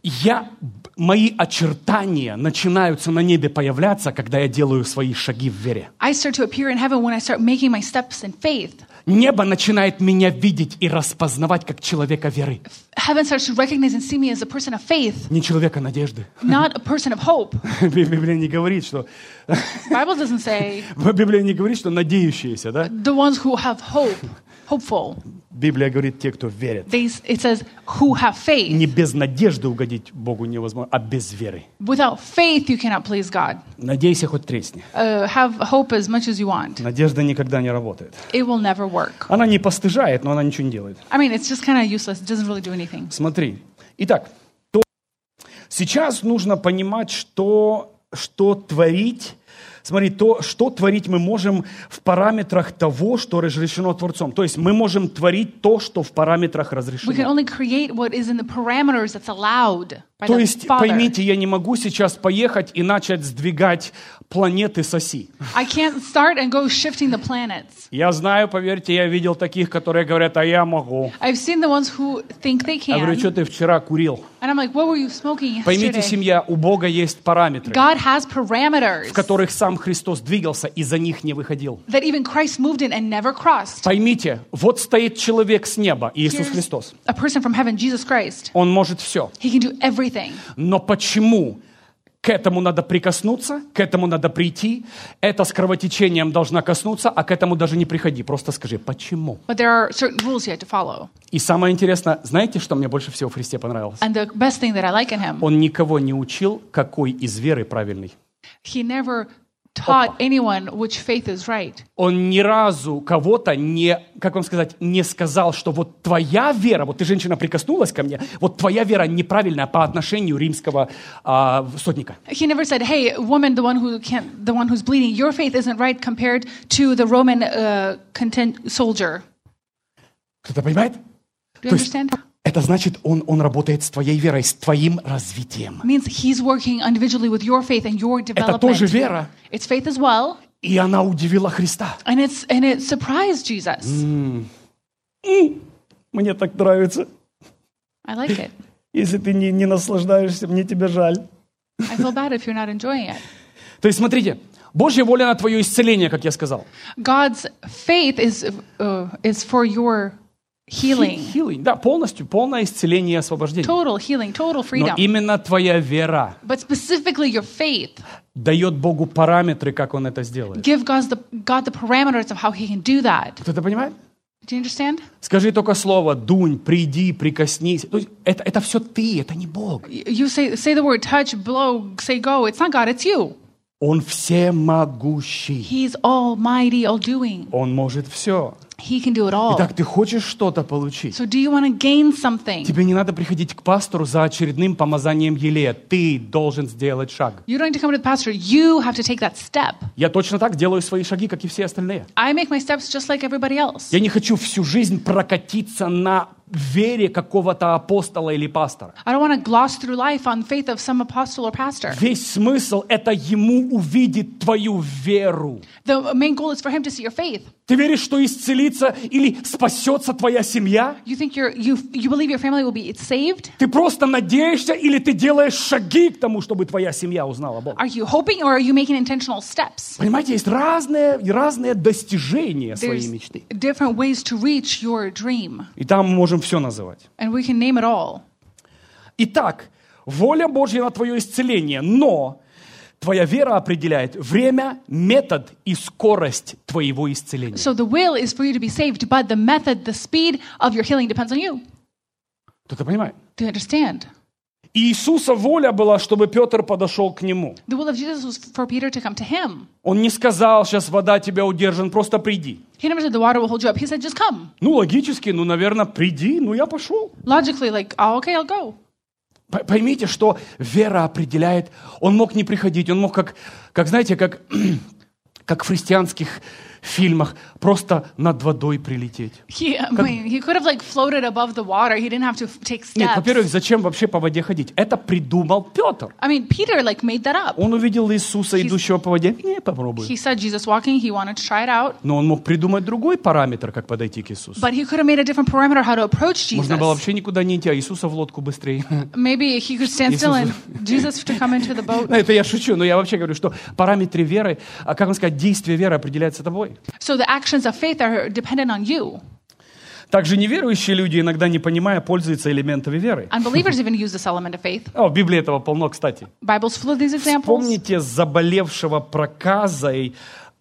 мои очертания начинаются на небе появляться, когда я делаю свои шаги в вере.
I start to appear in heaven when I start making my steps in faith.
Небо начинает меня видеть и распознавать как человека веры.
Heaven starts to recognize and see me as a person of faith,
Не человека надежды.
not a person of hope.
Библия не говорит, что
Bible doesn't say
Библия не говорит, что надеющиеся, да?
the ones who have hope, hopeful.
Библия говорит те, кто верит.
It says who have faith.
Не без надежды угодить Богу невозможно, а без веры.
Without faith, you cannot please God.
Надейся, хоть тресни.
Have hope as much as you want.
Надежда никогда не работает.
It will never work.
Она не постыжает, но она ничего не делает.
I mean, it's just kind of useless. It doesn't really do anything.
Смотри. Итак, сейчас нужно понимать, что творить. Смотри, что творить мы можем в параметрах того, что разрешено Творцом. То есть мы можем творить то, что в параметрах
We can
разрешено.
only create what is in the parameters that's allowed by
То
the
есть,
Father.
поймите, я не могу сейчас поехать и начать сдвигать планеты с оси.
I can't start and go shifting the planets.
Я знаю, поверьте, я видел таких, которые говорят, а я могу.
I've seen the ones who think they
Я говорю, что
can.
ты вчера курил?
And I'm like, what were you smoking
Поймите,
yesterday?
семья, у Бога есть параметры,
God has parameters
в которых сам Христос двигался и за них не выходил.
that even Christ moved in and never crossed.
Поймите, вот стоит человек с неба, Иисус
Here's
Христос.
a person from heaven, Jesus Christ.
Он может все.
He can do everything.
Но почему? К этому надо прикоснуться, к этому надо прийти. Это с кровотечением должна коснуться, а к этому даже не приходи. Просто скажи, почему?
But there are certain rules you have to follow.
И самое интересное, знаете, что мне больше всего в Христе понравилось?
And the best thing that I like in him,
Он никого не учил, какой из веры правильный.
he never taught anyone which faith is right.
Он ни разу кого-то не, как вам сказать, не сказал, что вот твоя вера, вот ты, женщина, прикоснулась ко мне, вот твоя вера неправильная по отношению римского сотника.
He never said, "Hey, woman, the one who's bleeding, your faith isn't right compared to the Roman soldier."
Кто-то понимает?
Do you
То есть
understand?
это значит, он работает с твоей верой, с твоим развитием.
It means he's working individually with your faith and your
Это тоже
development.
вера,
It's faith as well,
и она удивила Христа.
and it surprised Jesus.
Мне так нравится.
I like it.
Если ты не наслаждаешься, мне тебя жаль.
I feel bad if you're not enjoying it.
То есть, смотрите, Божья воля на твое исцеление, как я сказал.
God's faith is for your healing,
Healing, да, полностью, полное исцеление и освобождение.
total healing, total
Но
freedom.
именно твоя вера
But specifically your faith,
дает Богу параметры, как Он это сделает.
give God the parameters of how He can do that.
Кто-то понимает?
Do you understand?
Скажи только слово «дунь», «приди», «прикоснись». То есть это все ты, это не Бог.
You say the word touch, blow, say go. It's not God, it's you.
Он всемогущий.
He's almighty, all-doing.
Он может все.
He can do it all.
Итак, ты хочешь что-то получить?
So do you want to gain something?
Тебе не надо приходить к пастору за очередным помазанием елея. Ты должен сделать шаг.
You don't need to come to the pastor. You have to take that step.
Я точно так делаю свои шаги, как и все остальные.
I make my steps just like everybody else.
Я не хочу всю жизнь прокатиться на вере какого-то апостола или пастора.
I don't want to gloss through life on faith of some apostle or pastor.
Весь смысл — это ему увидеть твою веру.
The main goal is for him to see your faith.
Ты веришь, что исцелится или спасется твоя семья?
You think you believe your family will be saved?
Ты просто надеешься или ты делаешь шаги к тому, чтобы твоя семья узнала Бога?
Are you hoping or are you making intentional steps?
Понимаете, есть разные достижения своей
There's
мечты.
different ways to reach your dream,
И там мы можем все называть.
and we can name it all.
Итак, воля Божья на твое исцеление, но твоя вера определяет время, метод и скорость твоего исцеления.
So the will is for you to be saved, but the method, the speed of your healing depends on you.
Кто-то понимает?
Do you understand?
И Иисуса воля была, чтобы Петр подошел к нему.
The will of Jesus was for Peter to come to him.
Он не сказал, сейчас вода тебя удержит, просто приди.
He never said the water will hold you up. He said, just come.
Ну, логически, наверное, приди, я пошел.
Logically, like, oh, okay, I'll go.
Поймите, что вера определяет. Он мог не приходить, он мог, знаете, как в христианских фильмах, просто над водой прилететь.
He could have like floated above the water. He didn't have to take steps.
Нет, во-первых, зачем вообще по воде ходить? Это придумал Петр.
I mean, Peter like made that up.
Он увидел Иисуса, идущего по воде. Не, попробуй.
He saw Jesus walking. He wanted to try it out.
Но он мог придумать другой параметр, как подойти к Иисусу.
But he could have made a different parameter how to approach Jesus.
Можно было вообще никуда не идти, а Иисуса в лодку быстрее.
Maybe he could stand still and Jesus to come into the boat.
Это я шучу, но я вообще говорю, что параметры веры, как вам сказать, действие веры определяется тобой.
So the actions of faith are dependent on you.
Также неверующие люди, иногда не понимая, пользуются элементами веры.
Unbelievers even use this element of faith.
В Библии этого полно, кстати.
Bible's full of these examples.
Помните заболевшего проказой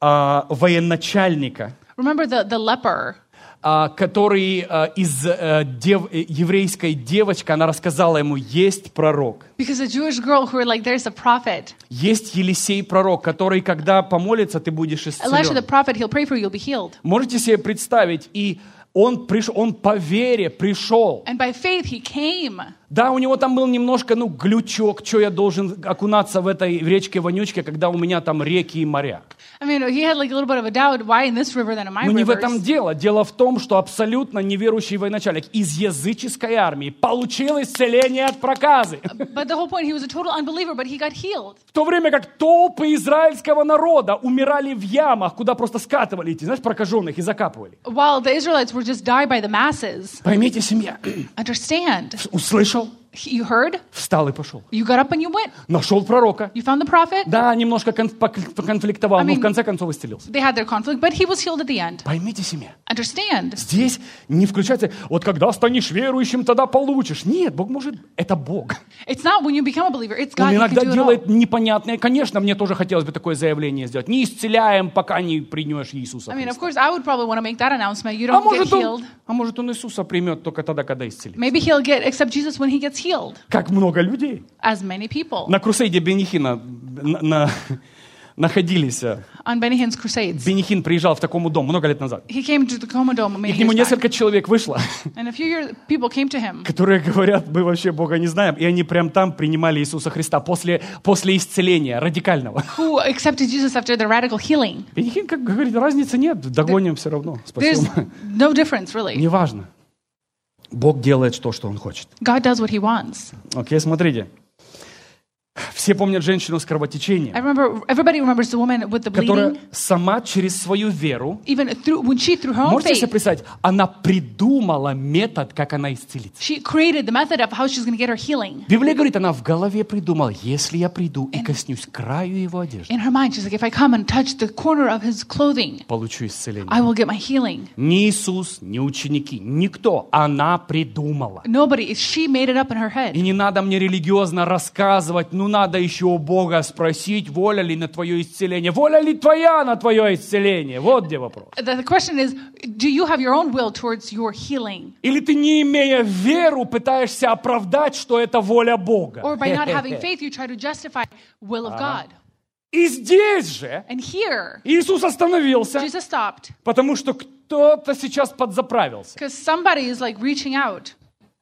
военачальника,
Remember the leper.
который из еврейской девочки, она рассказала ему, есть пророк.
Because a Jewish girl who were like, there's a prophet.
Есть Елисей пророк, который, когда помолится, ты будешь
Elisha the
исцелен.
prophet, he'll pray for you, you'll be healed.
Можете себе представить, и он по вере пришел.
And by faith he came.
Да, у него там был немножко, глючок, что я должен окунаться в этой речке вонючке, когда у меня там реки и моря.
I mean, he had like a little bit of a doubt, why in this river than in my
Но не в этом
rivers?
дело. Дело в том, что абсолютно неверующий военачальник из языческой армии получил исцеление от проказы.
But the whole point, he was a total unbeliever, but he got healed.
В то время как толпы израильского народа умирали в ямах, куда просто скатывали эти, прокаженных и закапывали.
While the Israelites were just died by the masses.
Поймите, семья.
Understand.
Услышал,
You heard?
встал и пошел.
You got up and you went.
Нашел пророка.
You found the prophet.
Да, немножко поконфликтовал, но в конце концов исцелился.
They had their conflict, but he was healed at the end.
Поймите, семья.
Understand.
Здесь не включается, вот когда станешь верующим, тогда получишь. Нет, Бог может, это Бог.
It's not when you become a believer, it's God
Он
who can
иногда
do it all.
делает непонятное. Конечно, мне тоже хотелось бы такое заявление сделать. Не исцеляем, пока не примешь Иисуса
I mean, of
Христа.
course, I would probably want to make that announcement. You don't get healed.
может он Иисуса примет только тогда, когда исцелит.
Maybe he'll accept Jesus when he gets healed.
Как много людей.
As many people.
На крусейде Бенихина находились.
On Benny Hinn's crusades.
Бенихин приезжал в такому дому много лет назад.
He came to the Como Dome
И
many
к нему
years back.
несколько человек вышло,
And a few people came to him.
которые говорят, мы вообще Бога не знаем. И они прям там принимали Иисуса Христа после исцеления радикального.
Who accepted Jesus after the radical healing.
Бенихин, как говорит, разницы нет, догоним все равно.
There's
Спасибо.
no difference, really.
Неважно. Бог делает то, что Он хочет.
God does what he wants.
Окей, смотрите. Все помнят женщину с кровотечением,
Everybody remembers the woman with the
которая
bleeding.
сама через свою веру,
Even when she, through her own
можете себе
faith,
представить, она придумала метод, как она исцелится.
she created the method of how she's going to get her healing.
Библия говорит, она в голове придумала, если я приду и коснусь краю его одежды,
In her mind, she's like, if I come and touch the corner of his clothing,
получу исцеление.
I will get my healing.
Ни Иисус, ни ученики, никто. Она придумала.
Nobody, she made it up in her head.
И не надо мне религиозно рассказывать, надо еще у Бога спросить, воля ли на твое исцеление, воля ли твоя на твое исцеление. Вот где вопрос.
The question is, do you have your own will towards your healing?
Или ты, не имея веру, пытаешься оправдать, что это воля Бога.
Or by not having faith, you try to justify will of God.
И здесь же
And here,
Иисус остановился,
Jesus stopped
потому что кто-то сейчас подзаправился.
because somebody is like reaching out.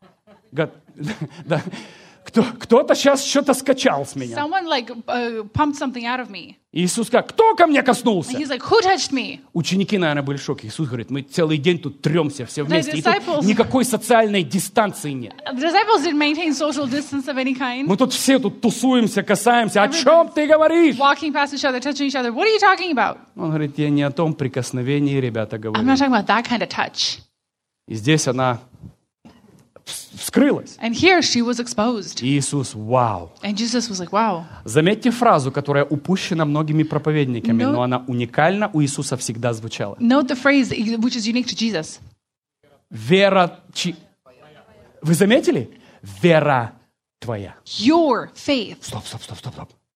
Да. Кто-то сейчас что-то скачал с меня.
Someone like pumped something out of me.
Иисус сказал, кто ко мне коснулся?
And he's like, who touched me?
Ученики, наверное, были в шоке. Иисус говорит, мы целый день тут тремся все вместе. И тут
disciples-
никакой социальной дистанции нет.
The disciples didn't maintain social distance of any kind.
Мы тут все тут тусуемся, касаемся. О чем ты говоришь?
Walking past each other, touching each other. What are you talking about?
Он говорит, я не о том прикосновении, ребята,
I'm
говорю.
not talking about that kind of touch.
И здесь она вскрылась.
And here she was exposed.
И Иисус, вау.
And Jesus was like, wow.
Заметьте фразу, которая упущена многими проповедниками,
No.
но она уникальна, у Иисуса всегда звучала.
Note the phrase which is unique to Jesus.
Вера... Вы заметили? Вера твоя.
Your faith.
Стоп.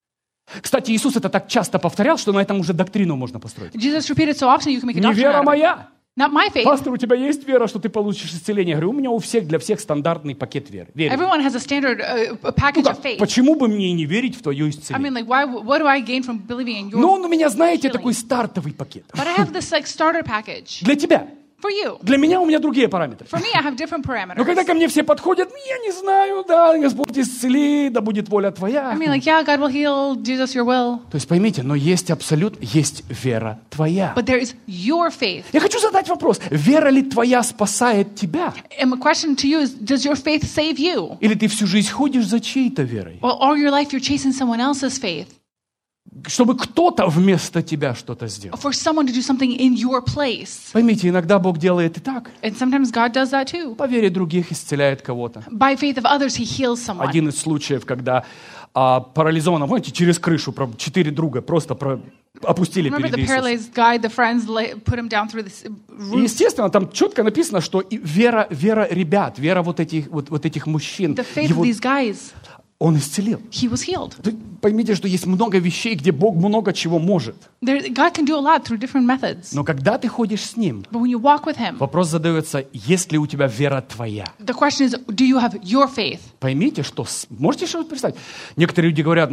Кстати, Иисус это так часто повторял, что на этом уже доктрину можно построить.
Jesus repeated so often you can make a
Не
doctrine
вера
out of it.
моя.
Not my faith.
Пастор, у тебя есть вера, что ты получишь исцеление? Я говорю, у меня у всех, для всех стандартный пакет веры. Верю.
Everyone has a standard a package of faith.
Почему бы мне и не верить в твое
I
исцеление?
mean, like, what do I gain from believing in your
Но он у меня, знаете,
healing?
такой стартовый пакет.
But I have this like starter package
Для тебя.
for you.
Для меня у меня другие параметры.
For me, I have different
Но
parameters.
когда ко мне все подходят, я не знаю, да, Господь исцели, да будет воля твоя.
I mean, like, yeah, God will heal, Jesus, your will.
То есть поймите, но есть абсолют, есть вера твоя.
But there is your faith.
Я хочу задать вопрос. Вера ли твоя спасает тебя?
And my question to you is, does your faith save you?
Или ты всю жизнь ходишь за чьей-то верой?
Well, all your life you're chasing someone else's faith.
Чтобы кто-то вместо тебя что-то сделал.
For someone to do something in your place.
Поймите, иногда Бог делает и так.
And sometimes God does that too.
По вере других исцеляет кого-то.
By faith of others, He heals someone.
Один из случаев, когда парализованного, помните, через крышу 4 друга просто опустили
Remember
перед
the
Иисусом.
paralyzed guy, the friends put him down through this
И,
roof.
естественно, там четко написано, что и вера ребят, вера вот этих мужчин,
The faith of
его,
these guys,
он исцелил.
He was healed.
Вы поймите, что есть много вещей, где Бог много чего может.
God can do a lot through different methods.
Но когда ты ходишь с Ним,
But when you walk with Him,
вопрос задается, есть ли у тебя вера твоя?
the question is, do you have your faith?
Поймите, что... Можете что-то представить? Некоторые люди говорят,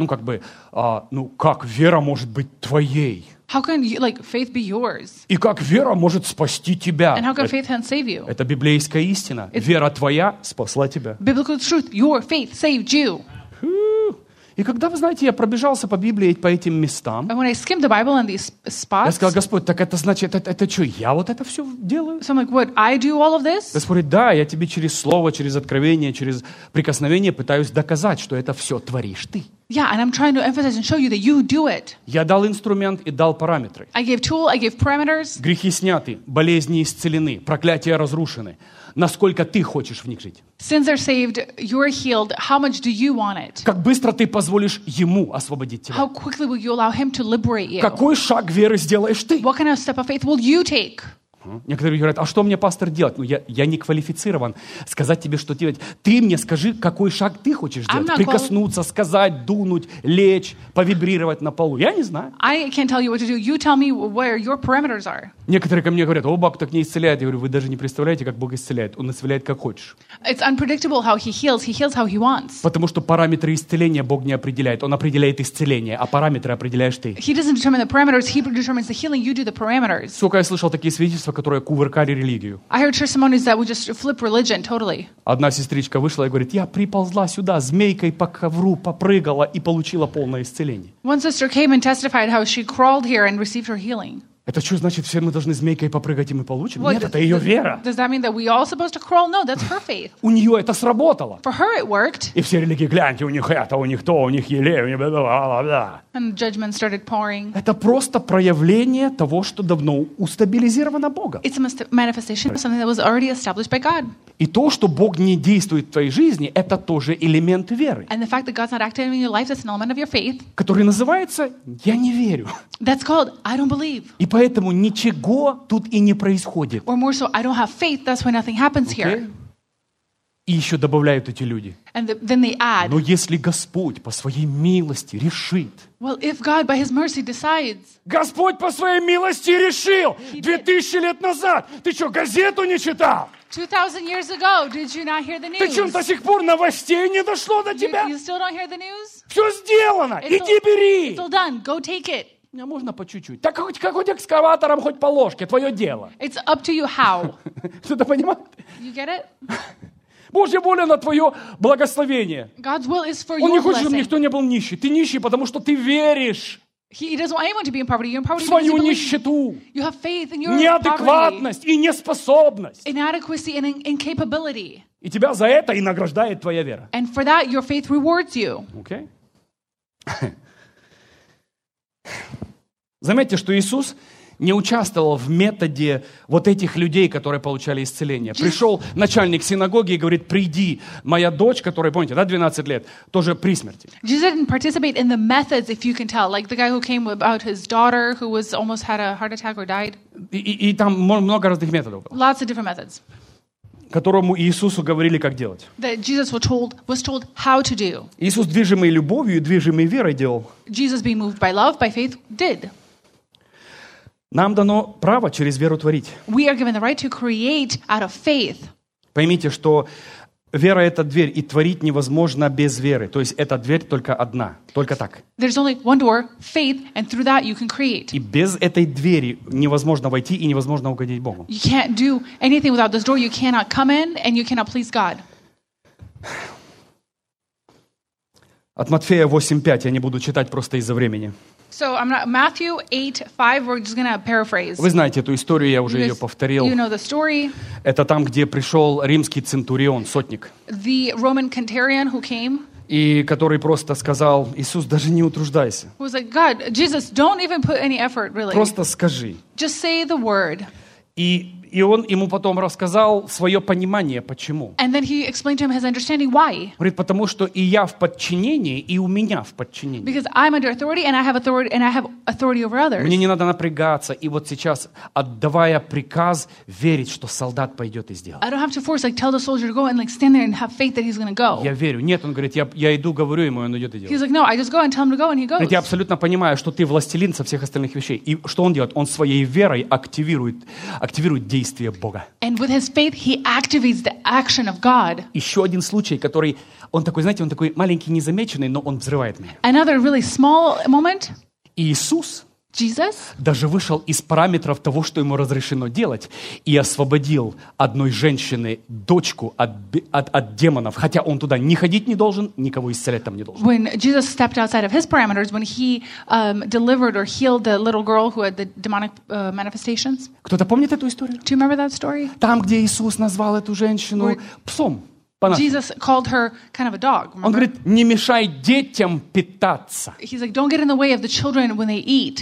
как вера может быть твоей?
How can faith be yours?
И как вера может спасти тебя?
And how can faith can save you?
Это библейская истина. Вера твоя спасла тебя.
Biblical truth, your faith saved you.
И когда, вы знаете, я пробежался по Библии, по этим местам,
And when I skimmed the Bible on these
я
spots,
сказал, Господь, так это значит, это что, я вот это все делаю?
so I'm like, what, I do all of this?
Господь говорит, да, я тебе через слово, через откровение, через прикосновение пытаюсь доказать, что это все творишь ты.
Yeah, and I'm trying to emphasize and show you that you do it.
Я дал инструмент и дал параметры.
I gave tool, I gave parameters.
Грехи сняты, болезни исцелены, проклятия разрушены. Насколько ты хочешь в них жить?
Sins are saved, you're healed. How much do you want it?
Как быстро ты позволишь Ему освободить тебя?
How quickly will you allow Him to liberate you?
Какой шаг веры сделаешь ты?
What kind of step of faith will you take?
Некоторые говорят, а что мне, пастор, делать? Я не квалифицирован сказать тебе, что делать. Ты мне скажи, какой шаг ты хочешь
I'm
сделать.
not
Прикоснуться, сказать, дунуть, лечь, повибрировать на полу. Я не знаю.
I can't tell you what to do. You tell me where your parameters are.
Некоторые ко мне говорят, Бог так не исцеляет. Я говорю, вы даже не представляете, как Бог исцеляет. Он исцеляет как хочешь.
It's unpredictable how He heals. He heals how He wants.
Потому что параметры исцеления Бог не определяет. Он определяет исцеление, а параметры определяешь ты.
He doesn't determine the parameters. He determines the healing. You do the parameters.
Сколько я слышал такие свидетельства, которые кувыркали религию.
I heard testimonies that would just flip religion totally.
Одна сестричка вышла и говорит, я приползла сюда, змейкой по ковру попрыгала и получила полное исцеление.
One sister came and testified how she crawled here and received her healing.
Это что значит, все мы должны змейкой попрыгать, и мы получим?
What,
Нет, это ее вера.
Does that mean that we all supposed to crawl? No, that's her faith.
У нее это сработало.
For her it worked.
И все религии, гляньте, у них это, у них то, у них еле, у них бла-бла-бла.
And judgment started pouring.
Это просто проявление того, что давно устабилизировано Богом.
It's a manifestation of something that was already established by God.
И то, что Бог не действует в твоей жизни, это тоже элемент веры,
And the fact that God's not active in your life, that's an element of your faith.
который называется «я не верю».
That's called, I don't believe.
И поэтому ничего тут и не происходит.
Or more so, I don't have faith, that's why nothing happens here.
И еще добавляют эти люди.
And then they add,
Но если Господь по своей милости решит,
well, if God by His mercy decides,
Господь по своей милости решил 2000 лет назад. Ты что, газету не читал?
2,000 years ago, did you not hear the
Ты что,
news?
до сих пор новостей не дошло до тебя?
You still don't hear the news?
Все сделано.
It's
Иди бери.
all done. Go take it.
Меня можно по чуть-чуть. Так хоть экскаватором, хоть по ложке. Твое дело.
It's up to you how.
Кто-то понимает?
You get it?
Божья воля на твое благословение.
God's will is for
Он не
your
хочет, чтобы
blessing.
никто не был нищий. Ты нищий, потому что ты веришь
He doesn't want anyone to be in poverty. You're in
в
poverty because
свою
you believe.
нищету,
You have faith in your poverty,
неадекватность и неспособность.
inadequacy, and incapability.
И тебя за это и награждает твоя вера.
And for that, your faith rewards you.
Окей? Заметьте, что Иисус не участвовал в методе вот этих людей, которые получали исцеление. Пришел начальник синагоги и говорит, приди, моя дочь, которая, помните, 12 лет, тоже при смерти.
Jesus didn't participate in the methods, if you can tell. Like the guy who came about his daughter who was almost had a heart attack or died.
И там много разных методов было.
Lots of different methods.
которому Иисусу говорили, как делать.
that Jesus was told how to do.
Иисус, движимый любовью и движимый верой, делал.
Jesus, being moved by love, by faith, did.
Нам дано право через веру творить.
We are given the right to create out of faith.
Поймите, что вера — это дверь, и творить невозможно без веры. То есть эта дверь только одна, только так.
There's only one door, faith, and through that you can create.
И без этой двери невозможно войти и невозможно угодить Богу.
You can't do anything without this door. You cannot come in and you cannot please God.
От Матфея 8:5 я не буду читать просто из-за времени.
So Matthew 8:5. We're just gonna paraphrase.
Вы знаете эту историю, я уже ее повторил.
You know the story.
Это там, где пришел римский центурион, сотник,
The Roman centurion who came,
и который просто сказал: Иисус, даже не утруждайся,
who was like, God, Jesus, don't even put any effort, really.
просто скажи.
Just say the word.
И он ему потом рассказал свое понимание, почему.
And then he explained to him his understanding why.
Говорит, потому что и я в подчинении, и у меня в подчинении.
Because I'm under authority and I have authority over others.
Мне не надо напрягаться, и вот сейчас, отдавая приказ, верить, что солдат пойдет и сделает.
I don't have to force, like, tell the soldier to go and, like, stand there and have faith that he's going to go.
Я верю. Нет, он говорит, я иду, говорю ему, и он идет и делает.
He's like, no, I just go and tell him to go, and he goes.
Говорит, я абсолютно понимаю, что ты властелин со всех остальных вещей. И что он делает? Он своей верой активирует действие Бога.
And with his faith, he activates the action of God.
Еще один случай, который, он такой, знаете, он такой маленький, незамеченный, но он взрывает меня.
Another really small moment.
Иисус
Jesus
даже вышел из параметров того, что ему разрешено делать, и освободил одной женщины дочку от демонов, хотя он туда не ходить не должен, никого исцелять там не должен.
When Jesus stepped outside of his parameters, when he delivered or healed the little girl who had the demonic manifestations.
Кто-то помнит эту историю?
Do you remember that story?
Там, где Иисус назвал эту женщину псом. По-нашему.
Jesus called her kind of a dog.
Он
Remember?
говорит, не мешай детям питаться.
He's like, don't get in the way of the children when they eat.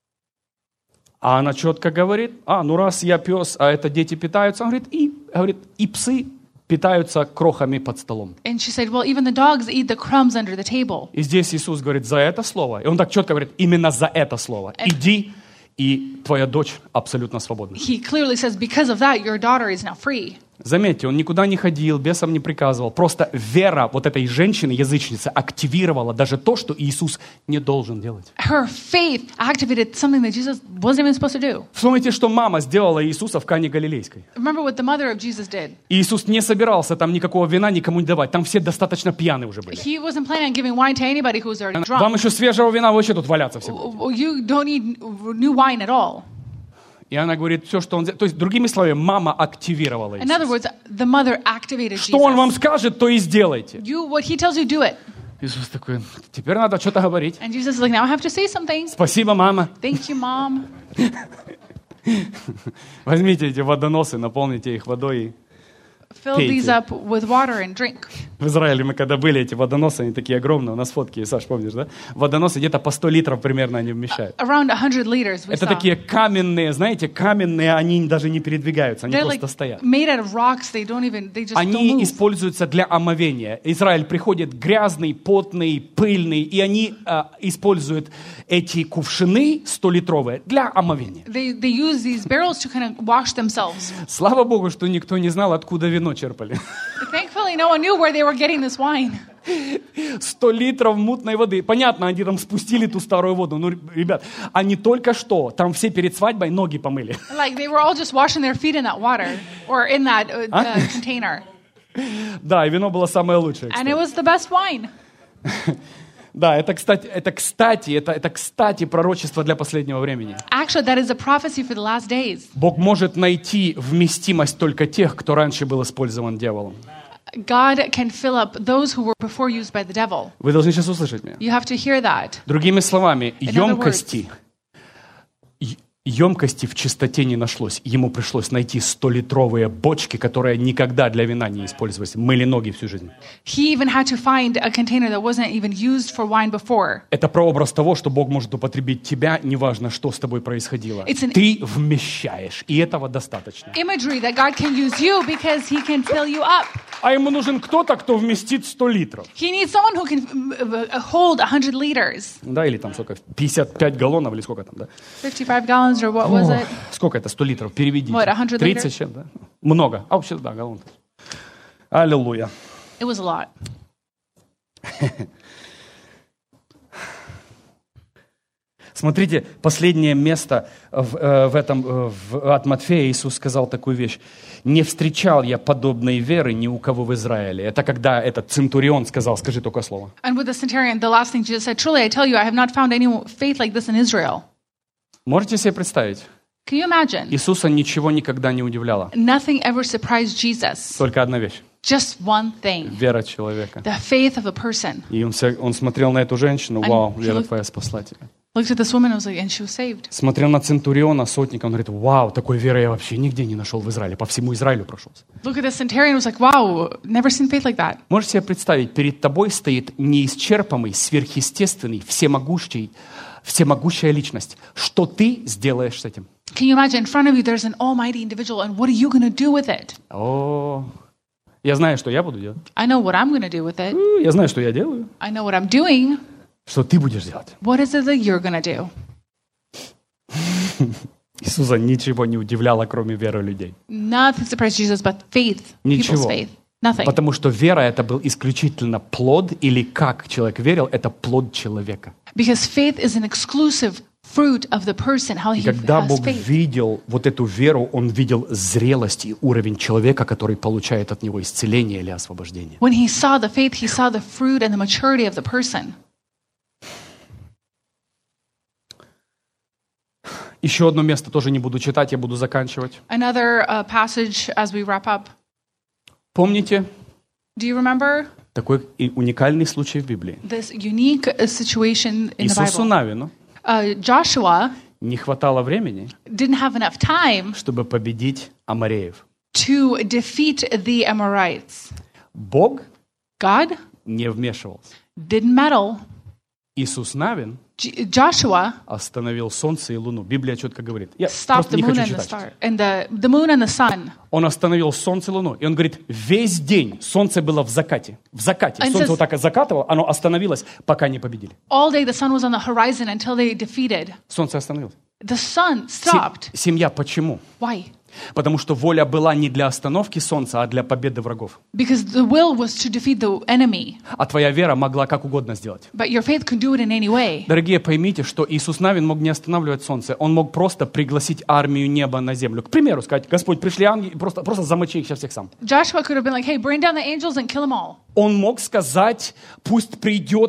А она четко говорит, ну раз я пес, а это дети питаются, он говорит, и псы питаются крохами под столом.
And she said, well, even the dogs eat the crumbs under the table.
И здесь Иисус говорит, за это слово, и он так четко говорит, именно за это слово, иди, и твоя дочь абсолютно свободна.
He clearly says, because of that, your daughter is now free.
Заметьте, он никуда не ходил, бесам не приказывал. Просто вера вот этой женщины, язычницы, активировала даже то, что Иисус не должен делать.
Her faith activated something that Jesus wasn't even supposed to do.
Вспомните, что мама сделала Иисуса в Кане Галилейской.
Remember what the mother of Jesus did.
Иисус не собирался там никакого вина никому не давать. Там все достаточно пьяные уже были.
He wasn't planning on giving wine to anybody who was already
Вам
drunk.
еще свежего вина, вы еще тут валяться все.
You don't need new wine at all.
И она говорит, все, что он... То есть, другими словами, мама активировала
In other
Иисуса.
words, the mother activated
Что он вам
Jesus.
скажет, то и сделайте.
What he tells you, do it.
Иисус такой, теперь надо что-то говорить.
And Jesus is like, now I have to say something.
Спасибо, мама.
Thank you, Mom.
Возьмите эти водоносы, наполните их водой. И
Fill these up with water and drink.
в Израиле мы когда были, эти водоносы, они такие огромные. У нас фотки, Саш, помнишь, да? Водоносы где-то по 100 литров примерно они вмещают.
Around 100 liters we
Это
saw.
такие каменные, знаете, каменные, они даже не передвигаются, они
They're
просто
like
стоят.
made out of rocks. They just don't
Они
move.
используются для омовения. Израиль приходит грязный, потный, пыльный, и они используют эти кувшины 100-литровые для омовения.
They use these barrels to kind of wash themselves.
Слава Богу, что никто не знал, откуда вино черпали.
Thankfully, no one knew where they were getting this wine.
100 литров мутной воды. Понятно, они там спустили ту старую воду. Ну, ребят, они только что, там все перед свадьбой ноги помыли.
Like they were all just washing their feet in that water or in that container.
Да, и вино было самое лучшее.
And it was the best wine.
Да, это кстати пророчество для последнего времени.
Actually, that is a prophecy for the last days.
Бог может найти вместимость только тех, кто раньше был использован дьяволом.
God can fill up those who were before used by the devil.
Вы должны сейчас услышать меня.
You have to hear that.
Другими словами,
other
емкости в чистоте не нашлось. Ему пришлось найти 100-литровые бочки, которые никогда для вина не использовались. Мыли ноги всю жизнь.
He even had to find a container that wasn't even used for wine before.
Это прообраз того, что Бог может употребить тебя, неважно, что с тобой происходило.
It's an-
Ты вмещаешь, и этого достаточно.
Imagery that God can use you because he can fill you up.
А ему нужен кто-то, кто вместит 100 литров.
He needs someone who can hold 100 liters.
Да, или там сколько, 55 галлонов, или сколько там, да?
55 gallons gallons, or what was it?
Сколько это? 100 литров? Переведите.
What, 100
30 чем, да? Много. А вообще, да, галлон. Аллилуйя.
It was a lot.
Смотрите, последнее место от Матфея Иисус сказал такую вещь. «Не встречал я подобной веры ни у кого в Израиле». Это когда этот центурион сказал, скажи только слово.
And with the centurion, the last thing Jesus said, truly I tell you, I have not found any faith like this in Israel.
Можете себе представить?
Can you imagine?
Иисуса ничего никогда не удивляло.
Nothing ever surprised Jesus.
Только одна вещь.
Just one thing.
Вера человека.
The faith of a person.
И он смотрел на эту женщину, вау, вера твоя спасла тебя.
Looked at this woman and was like, and she was saved.
Смотрел на центуриона, сотника, он говорит, вау, такой веры я вообще нигде не нашел в Израиле, по всему Израилю прошелся.
Look at the centurion and was like, wow, never seen faith like that.
Можете себе представить, перед тобой стоит неисчерпаемый, сверхъестественный, всемогущая личность. Что ты сделаешь с этим?
Can you imagine in front of you there's an almighty individual and what are you going to do with it?
О, я знаю, что я буду делать.
I know what I'm going to do with it.
Я знаю, что я делаю.
I know what I'm doing.
Что ты будешь делать?
What is it that you're going to do?
Иисуса ничего не удивляло, кроме веры людей.
Nothing surprised Jesus but faith. People's
Ничего.
faith. Nothing.
Потому что вера — это был исключительно плод, или как человек верил, это плод человека.
Because faith is an exclusive fruit of the person, how
И
he
когда
has
Бог
faith.
видел вот эту веру, Он видел зрелость и уровень человека, который получает от него исцеление или освобождение.
When he saw the faith, he saw the fruit and the maturity of the person.
Еще одно место тоже не буду читать, я буду заканчивать.
Another passage as we wrap up.
Помните
Do you remember
такой уникальный случай в Библии?
this unique situation in the
Иисусу
Bible?
Навину
Joshua
не хватало времени,
didn't have enough time
чтобы победить амореев.
to defeat the Amorites.
Бог
God
не вмешивался.
didn't meddle.
Иисус Навин
Joshua
остановил солнце и луну. Библия четко говорит. Я
stopped
просто
the
не
moon
хочу
and the
читать.
star and the moon and the sun.
Он остановил солнце и луну. И он говорит, весь день солнце было в закате. В закате.
And
Солнце
says-
вот так закатывало, оно остановилось, пока не победили.
All day the sun was on the horizon until they defeated.
Солнце остановилось.
The sun stopped.
Семья почему?
Why?
Потому что воля была не для остановки солнца, а для победы врагов.
Because the will was to defeat the enemy,
А твоя вера могла как угодно сделать.
but your faith could do it in any way.
Дорогие, поймите, что Иисус Навин мог не останавливать солнце. Он мог просто пригласить армию неба на землю. К примеру, сказать, Господь, пришли ангелы, просто замочи их сейчас всех сам.
Joshua could have been like, hey, bring down the angels and kill them all.
Он мог сказать, пусть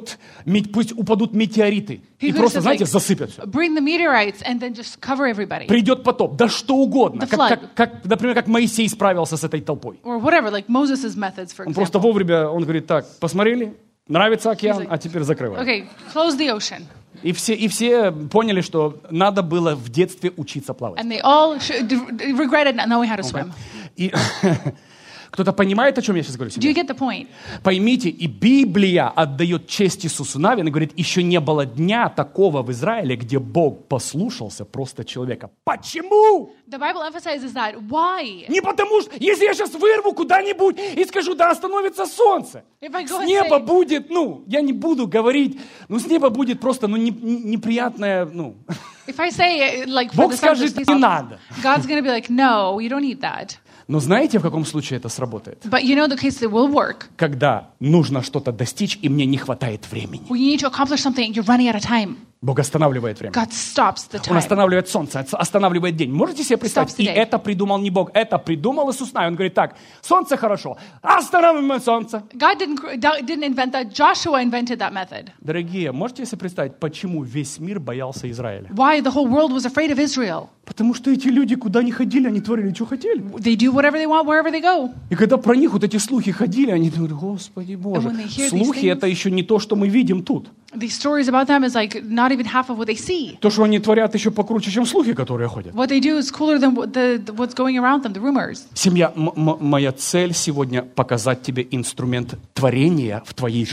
пусть упадут метеориты.
He
И
could have
просто,
said,
знаете,
like,
засыпят все.
bring the meteorites and then just cover everybody.
Придет потоп, да что угодно.
The flood.
Например, как Моисей справился с этой толпой.
Or whatever, like Moses' methods, for
Он просто
example.
вовремя, он говорит, так, посмотрели, нравится океан,
He's like,
а теперь закрываем.
Okay, close the ocean.
И все поняли, что надо было в детстве учиться плавать.
And they all regretted not knowing how to swim.
И кто-то понимает, о чем я сейчас говорю?
Do you
Семья?
get the point?
Поймите, и Библия отдает честь Иисусу Навину и говорит, еще не было дня такого в Израиле, где Бог послушался просто человека. Почему?
The Bible emphasizes that. Why?
Не потому что, если я сейчас вырву куда-нибудь и скажу, да остановится солнце,
If I go
с
and
неба
say-
будет, я не буду говорить, с неба будет просто, неприятное,
If I say, like, for
Бог
the sun to
скажет,
cease
не
off,
надо.
God's going to be like, no, you don't need that.
Но знаете, в каком случае это сработает?
But you know the case that will work.
Когда нужно что-то достичь, и мне не хватает времени.
When you need to accomplish something, you're running out of time.
Бог останавливает время.
God stops the
Он
time.
останавливает солнце, останавливает день. Можете себе представить?
Stops the
И
day.
это придумал не Бог, это придумал Иисус Навин. Он говорит так, солнце хорошо, останавливаем солнце.
God didn't invent that. Joshua invented that method.
Дорогие, можете себе представить, почему весь мир боялся Израиля?
Why the whole world was afraid of Israel.
Потому что эти люди куда ни ходили, они творили, что хотели.
They do whatever they want, wherever they go.
И когда про них вот эти слухи ходили, они думали, Господи Боже,
And when they hear these
слухи
things-
это еще не то, что мы видим тут.
These stories about them is like not even half of what they see.
То, что они творят, еще покруче, чем слухи, которые ходят.
What they do is cooler than what's going around them, the rumors.
Семья, моя цель сегодня показать тебе инструмент творения в твоей жизни.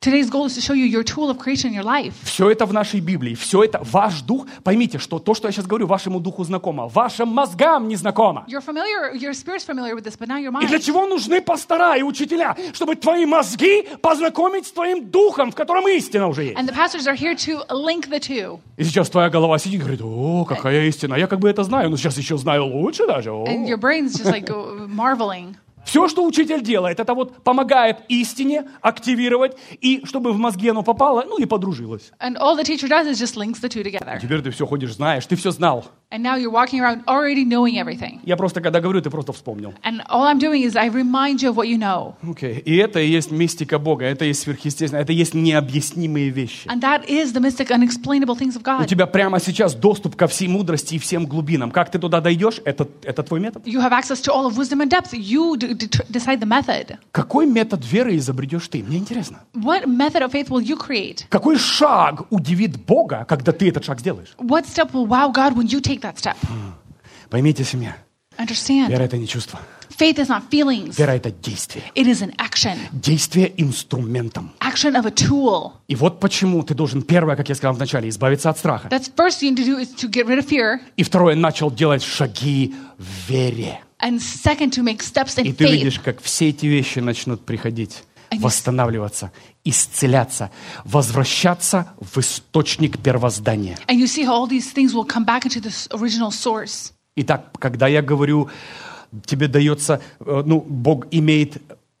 Today's goal is to show you your tool of creation in your life.
Все это в нашей Библии, все это ваш дух. Поймите, что то, что я сейчас говорю, вашему духу знакомо, вашим мозгам не знакомо.
Your spirit's familiar with this, but now your
И для
mind.
чего нужны пастора и учителя? Чтобы твои мозги познакомить с твоим духом, в котором истина уже есть.
And the pastors are here to link the two.
И сейчас твоя голова сидит и говорит: о, какая истина, я как бы это знаю, но сейчас еще знаю лучше даже. О.
And your brain's just like marveling.
Все, что учитель делает, это вот помогает истине активировать, и чтобы в мозги оно попало, ну и подружилось.
And all the teacher does is just links the two together.
Теперь ты все ходишь, знаешь, ты все знал.
And now you're walking around already knowing everything.
Я просто, когда говорю, ты просто вспомнил.
And all I'm doing is I remind you of what you know.
Окей. И это и есть мистика Бога, это и есть сверхъестественное, это и есть необъяснимые вещи.
And that is the mystic, unexplainable things of
У
God.
тебя прямо сейчас доступ ко всей мудрости и всем глубинам. Как ты туда дойдешь, это твой метод.
You have access to all of wisdom and depth. You decide the method.
Какой метод веры изобретешь ты? Мне интересно.
What method of faith will you create?
Какой шаг удивит Бога, когда ты этот шаг сделаешь?
What step will wow God when you take that step?
Поймите семья,
Understand.
вера — это не чувство.
Faith is not feelings.
Вера — это действие.
It is an action.
Действие инструментом.
Action of a tool.
И вот почему ты должен, первое, как я сказал вначале, избавиться от страха.
That's first thing to do is to get rid of fear.
И второе, начал делать шаги в вере.
And second, to make steps in
И ты
faith.
видишь, как все эти вещи начнут приходить, восстанавливаться, исцеляться, возвращаться в источник первоздания.
And you see how all these things will come back into this original source.
Итак, когда я говорю, тебе дается, Бог имеет,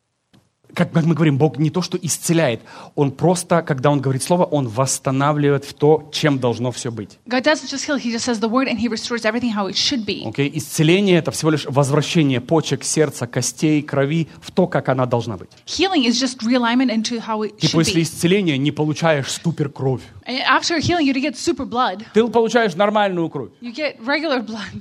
как мы говорим, Бог не то, что исцеляет, Он просто, когда Он говорит слово, Он восстанавливает в то, чем должно все быть.
God doesn't just heal, He just says the word and He restores everything how it should be.
Okay? Исцеление — это всего лишь возвращение почек, сердца, костей, крови в то, как она должна быть.
Healing is just realignment into how it
Ты
should
после
be.
исцеления не получаешь суперкровь.
And after healing, you get super blood.
Ты получаешь нормальную кровь.
You get regular blood.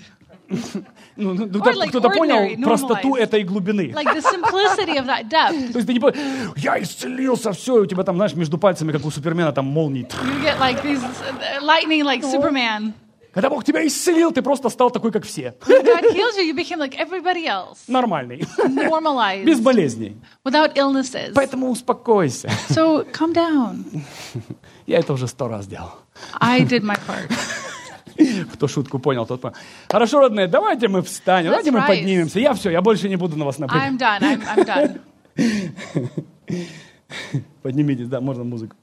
like
Кто-то понял
ordinary,
простоту
normalized.
этой глубины.
Like the simplicity of that depth.
То есть ты не понял, я исцелился, все, и у тебя там, знаешь, между пальцами, как у Супермена, там молнии.
You get like these lightning like Superman.
Когда Бог тебя исцелил, ты просто стал такой, как все.
When God heals you, you became like everybody else.
Нормальный.
Normalized.
Без болезней.
Without illnesses.
Поэтому успокойся.
So calm down.
Я это уже 100 раз делал.
I did my part.
Кто шутку понял, тот понял. Хорошо, родные, давайте мы встанем, давайте мы
rise.
поднимемся. Я больше не буду на вас напрягать.
I'm done. I'm done.
Поднимитесь, да, можно музыку.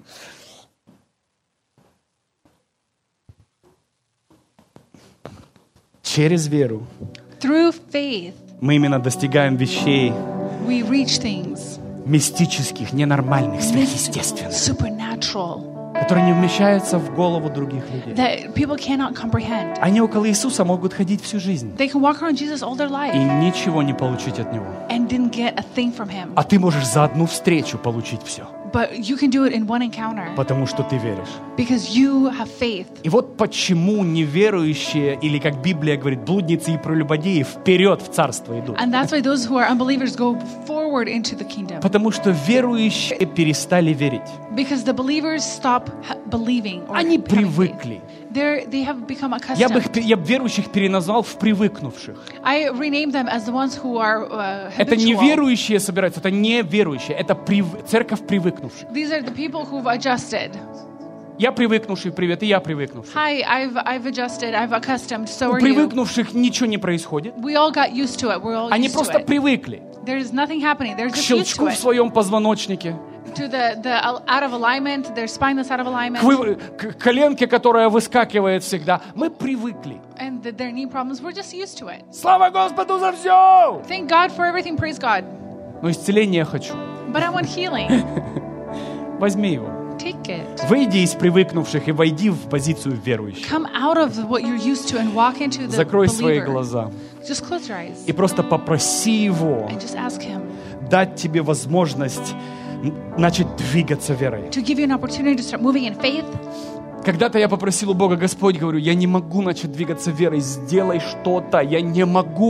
Через веру
Through faith,
мы именно достигаем вещей
we reach things
мистических, ненормальных, сверхъестественных,
supernatural
которые не вмещаются в голову других людей.
that people cannot comprehend.
Они около Иисуса могут ходить всю жизнь
They can walk around Jesus all their
и
life
ничего не получить от Него.
and didn't get a thing from Him.
А ты можешь за одну встречу получить все,
But you can do it in one encounter
потому что ты веришь.
because you have faith.
И вот почему неверующие, или как Библия говорит, блудницы и прелюбодеи вперед в царство идут.
And that's why those who are unbelievers go forward into the kingdom.
Потому что верующие перестали верить.
Because the believers stop believing or
Они
having faith.
привыкли.
They have become
Я бы
accustomed.
верующих переназвал в привыкнувших.
I rename them as the ones who are
Это не
habitual.
верующие собираются, это не верующие, это церковь привыкнувших.
These are the people who've adjusted.
Я привыкнувший, привет, и я привыкнувший.
Hi, I've adjusted, I've accustomed, so
У
are you.
привыкнувших ничего не происходит.
We all got used to it. We're all
Они
used to
просто
it.
привыкли
There's nothing happening. They're
к
just used to
щелчку в
it.
своем позвоночнике,
To the out of alignment, their spine that's out of alignment,
к коленке, которая выскакивает всегда. Мы привыкли.
and their knee problems. We're just used to it.
Слава Господу за все!
Thank God for everything. Praise God.
Но исцеление хочу.
But I want healing.
Возьми его.
Take it.
Выйди из привыкнувших и войди в позицию верующих.
Come out of what you're used to and walk into the
Закрой свои
believer.
глаза
Just close your eyes
и просто попроси его
and just ask Him
дать тебе возможность начать двигаться верой.
to give you an opportunity to start moving in faith.
Когда-то я попросил у Бога, Господь, говорю, я не могу начать двигаться верой, сделай что-то, я не могу.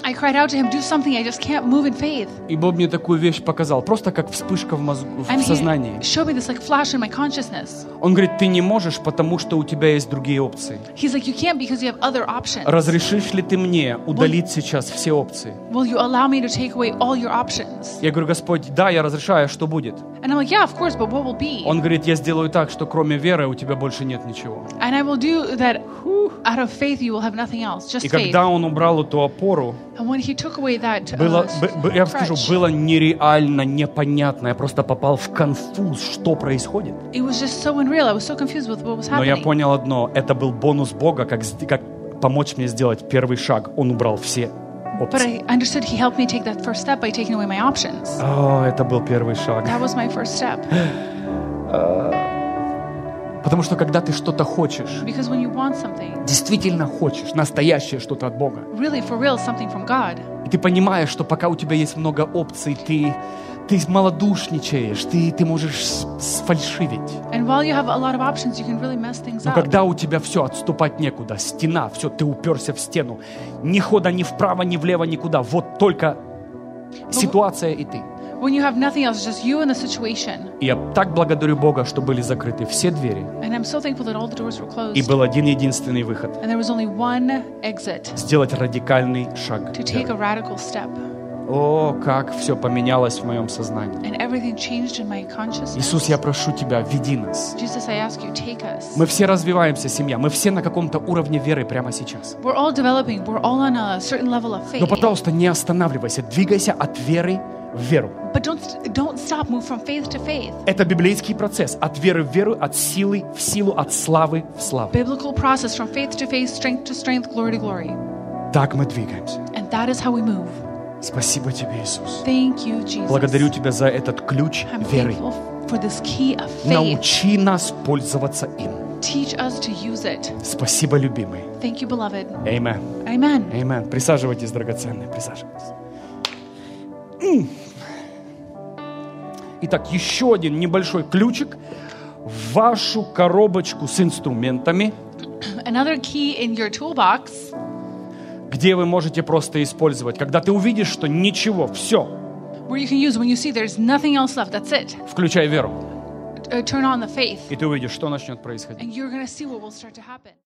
I cried out to him, do something, I just can't move in faith.
И Бог мне такую вещь показал, просто как вспышка в
And
сознании.
he showed me this like flash in my consciousness.
Он говорит, ты не можешь, потому что у тебя есть другие опции.
He's like, you can't because you have other options.
Разрешишь ли ты мне удалить сейчас все опции?
Will you allow me to take away all your options?
Я говорю, Господь, да, я разрешаю, что будет?
And I'm like, yeah, of course, but what will be?
Он говорит, я сделаю так, что кроме веры у тебя больше нет ничего.
And I will do that out of faith you will have nothing else, just
И
faith.
когда он убрал эту опору,
And when he took away that
я скажу,
crutch,
было нереально, непонятно. Я просто попал в конфуз, что происходит.
it was just so unreal. I was so confused with what was
Но я
happening.
понял одно, это был бонус Бога, как помочь мне сделать первый шаг. Он убрал все
But
опции.
I understood he helped me take that first step by taking away my options.
О, это был первый шаг.
That was my first step.
Потому что когда ты что-то хочешь,
Because when you want something,
действительно хочешь, настоящее что-то от Бога,
really for real, something from God,
и ты понимаешь, что пока у тебя есть много опций, ты малодушничаешь, ты можешь сфальшивить.
and while you have a lot of options, you can really mess things
Но
up.
когда у тебя все, отступать некуда, стена, все, ты уперся в стену, ни хода ни вправо, ни влево, никуда, вот только ситуация и ты.
When you have nothing else, just you and the situation.
И я так благодарю Бога, что были закрыты все двери,
And I'm so thankful that all the doors were closed.
и был один единственный выход
And there was only one exit
– сделать радикальный шаг.
to take a radical step.
О, как все поменялось в моем сознании.
And everything changed in my consciousness.
Иисус, я прошу Тебя, веди нас.
Jesus, I ask you, take us.
Мы все развиваемся, семья, мы все на каком-то уровне веры прямо сейчас.
We're all developing. We're all on a certain level of faith.
Но, пожалуйста, не останавливайся, двигайся от веры в веру.
But don't stop. Move from faith to faith.
Это библейский процесс. От веры в веру, от силы в силу, от славы в славу.
Biblical process from faith to faith, strength to strength, glory to glory.
Так мы двигаемся.
And that is how we move.
Спасибо Тебе, Иисус.
Thank you, Jesus.
Благодарю Тебя за этот ключ
I'm
веры.
thankful for this key of faith.
Научи нас пользоваться им.
Teach us to use it.
Спасибо, любимый.
Thank you, beloved.
Amen.
Amen.
Amen. Присаживайтесь, драгоценные, присаживайтесь. Итак, еще один небольшой ключик в вашу коробочку с инструментами,
Another key in your toolbox
где вы можете просто использовать. Когда ты увидишь, что ничего, все,
where you can use when you see there's nothing else left. That's it.
включай веру.
Turn on the faith.
И ты увидишь, что начнет происходить.
And you're going to see what will start to happen.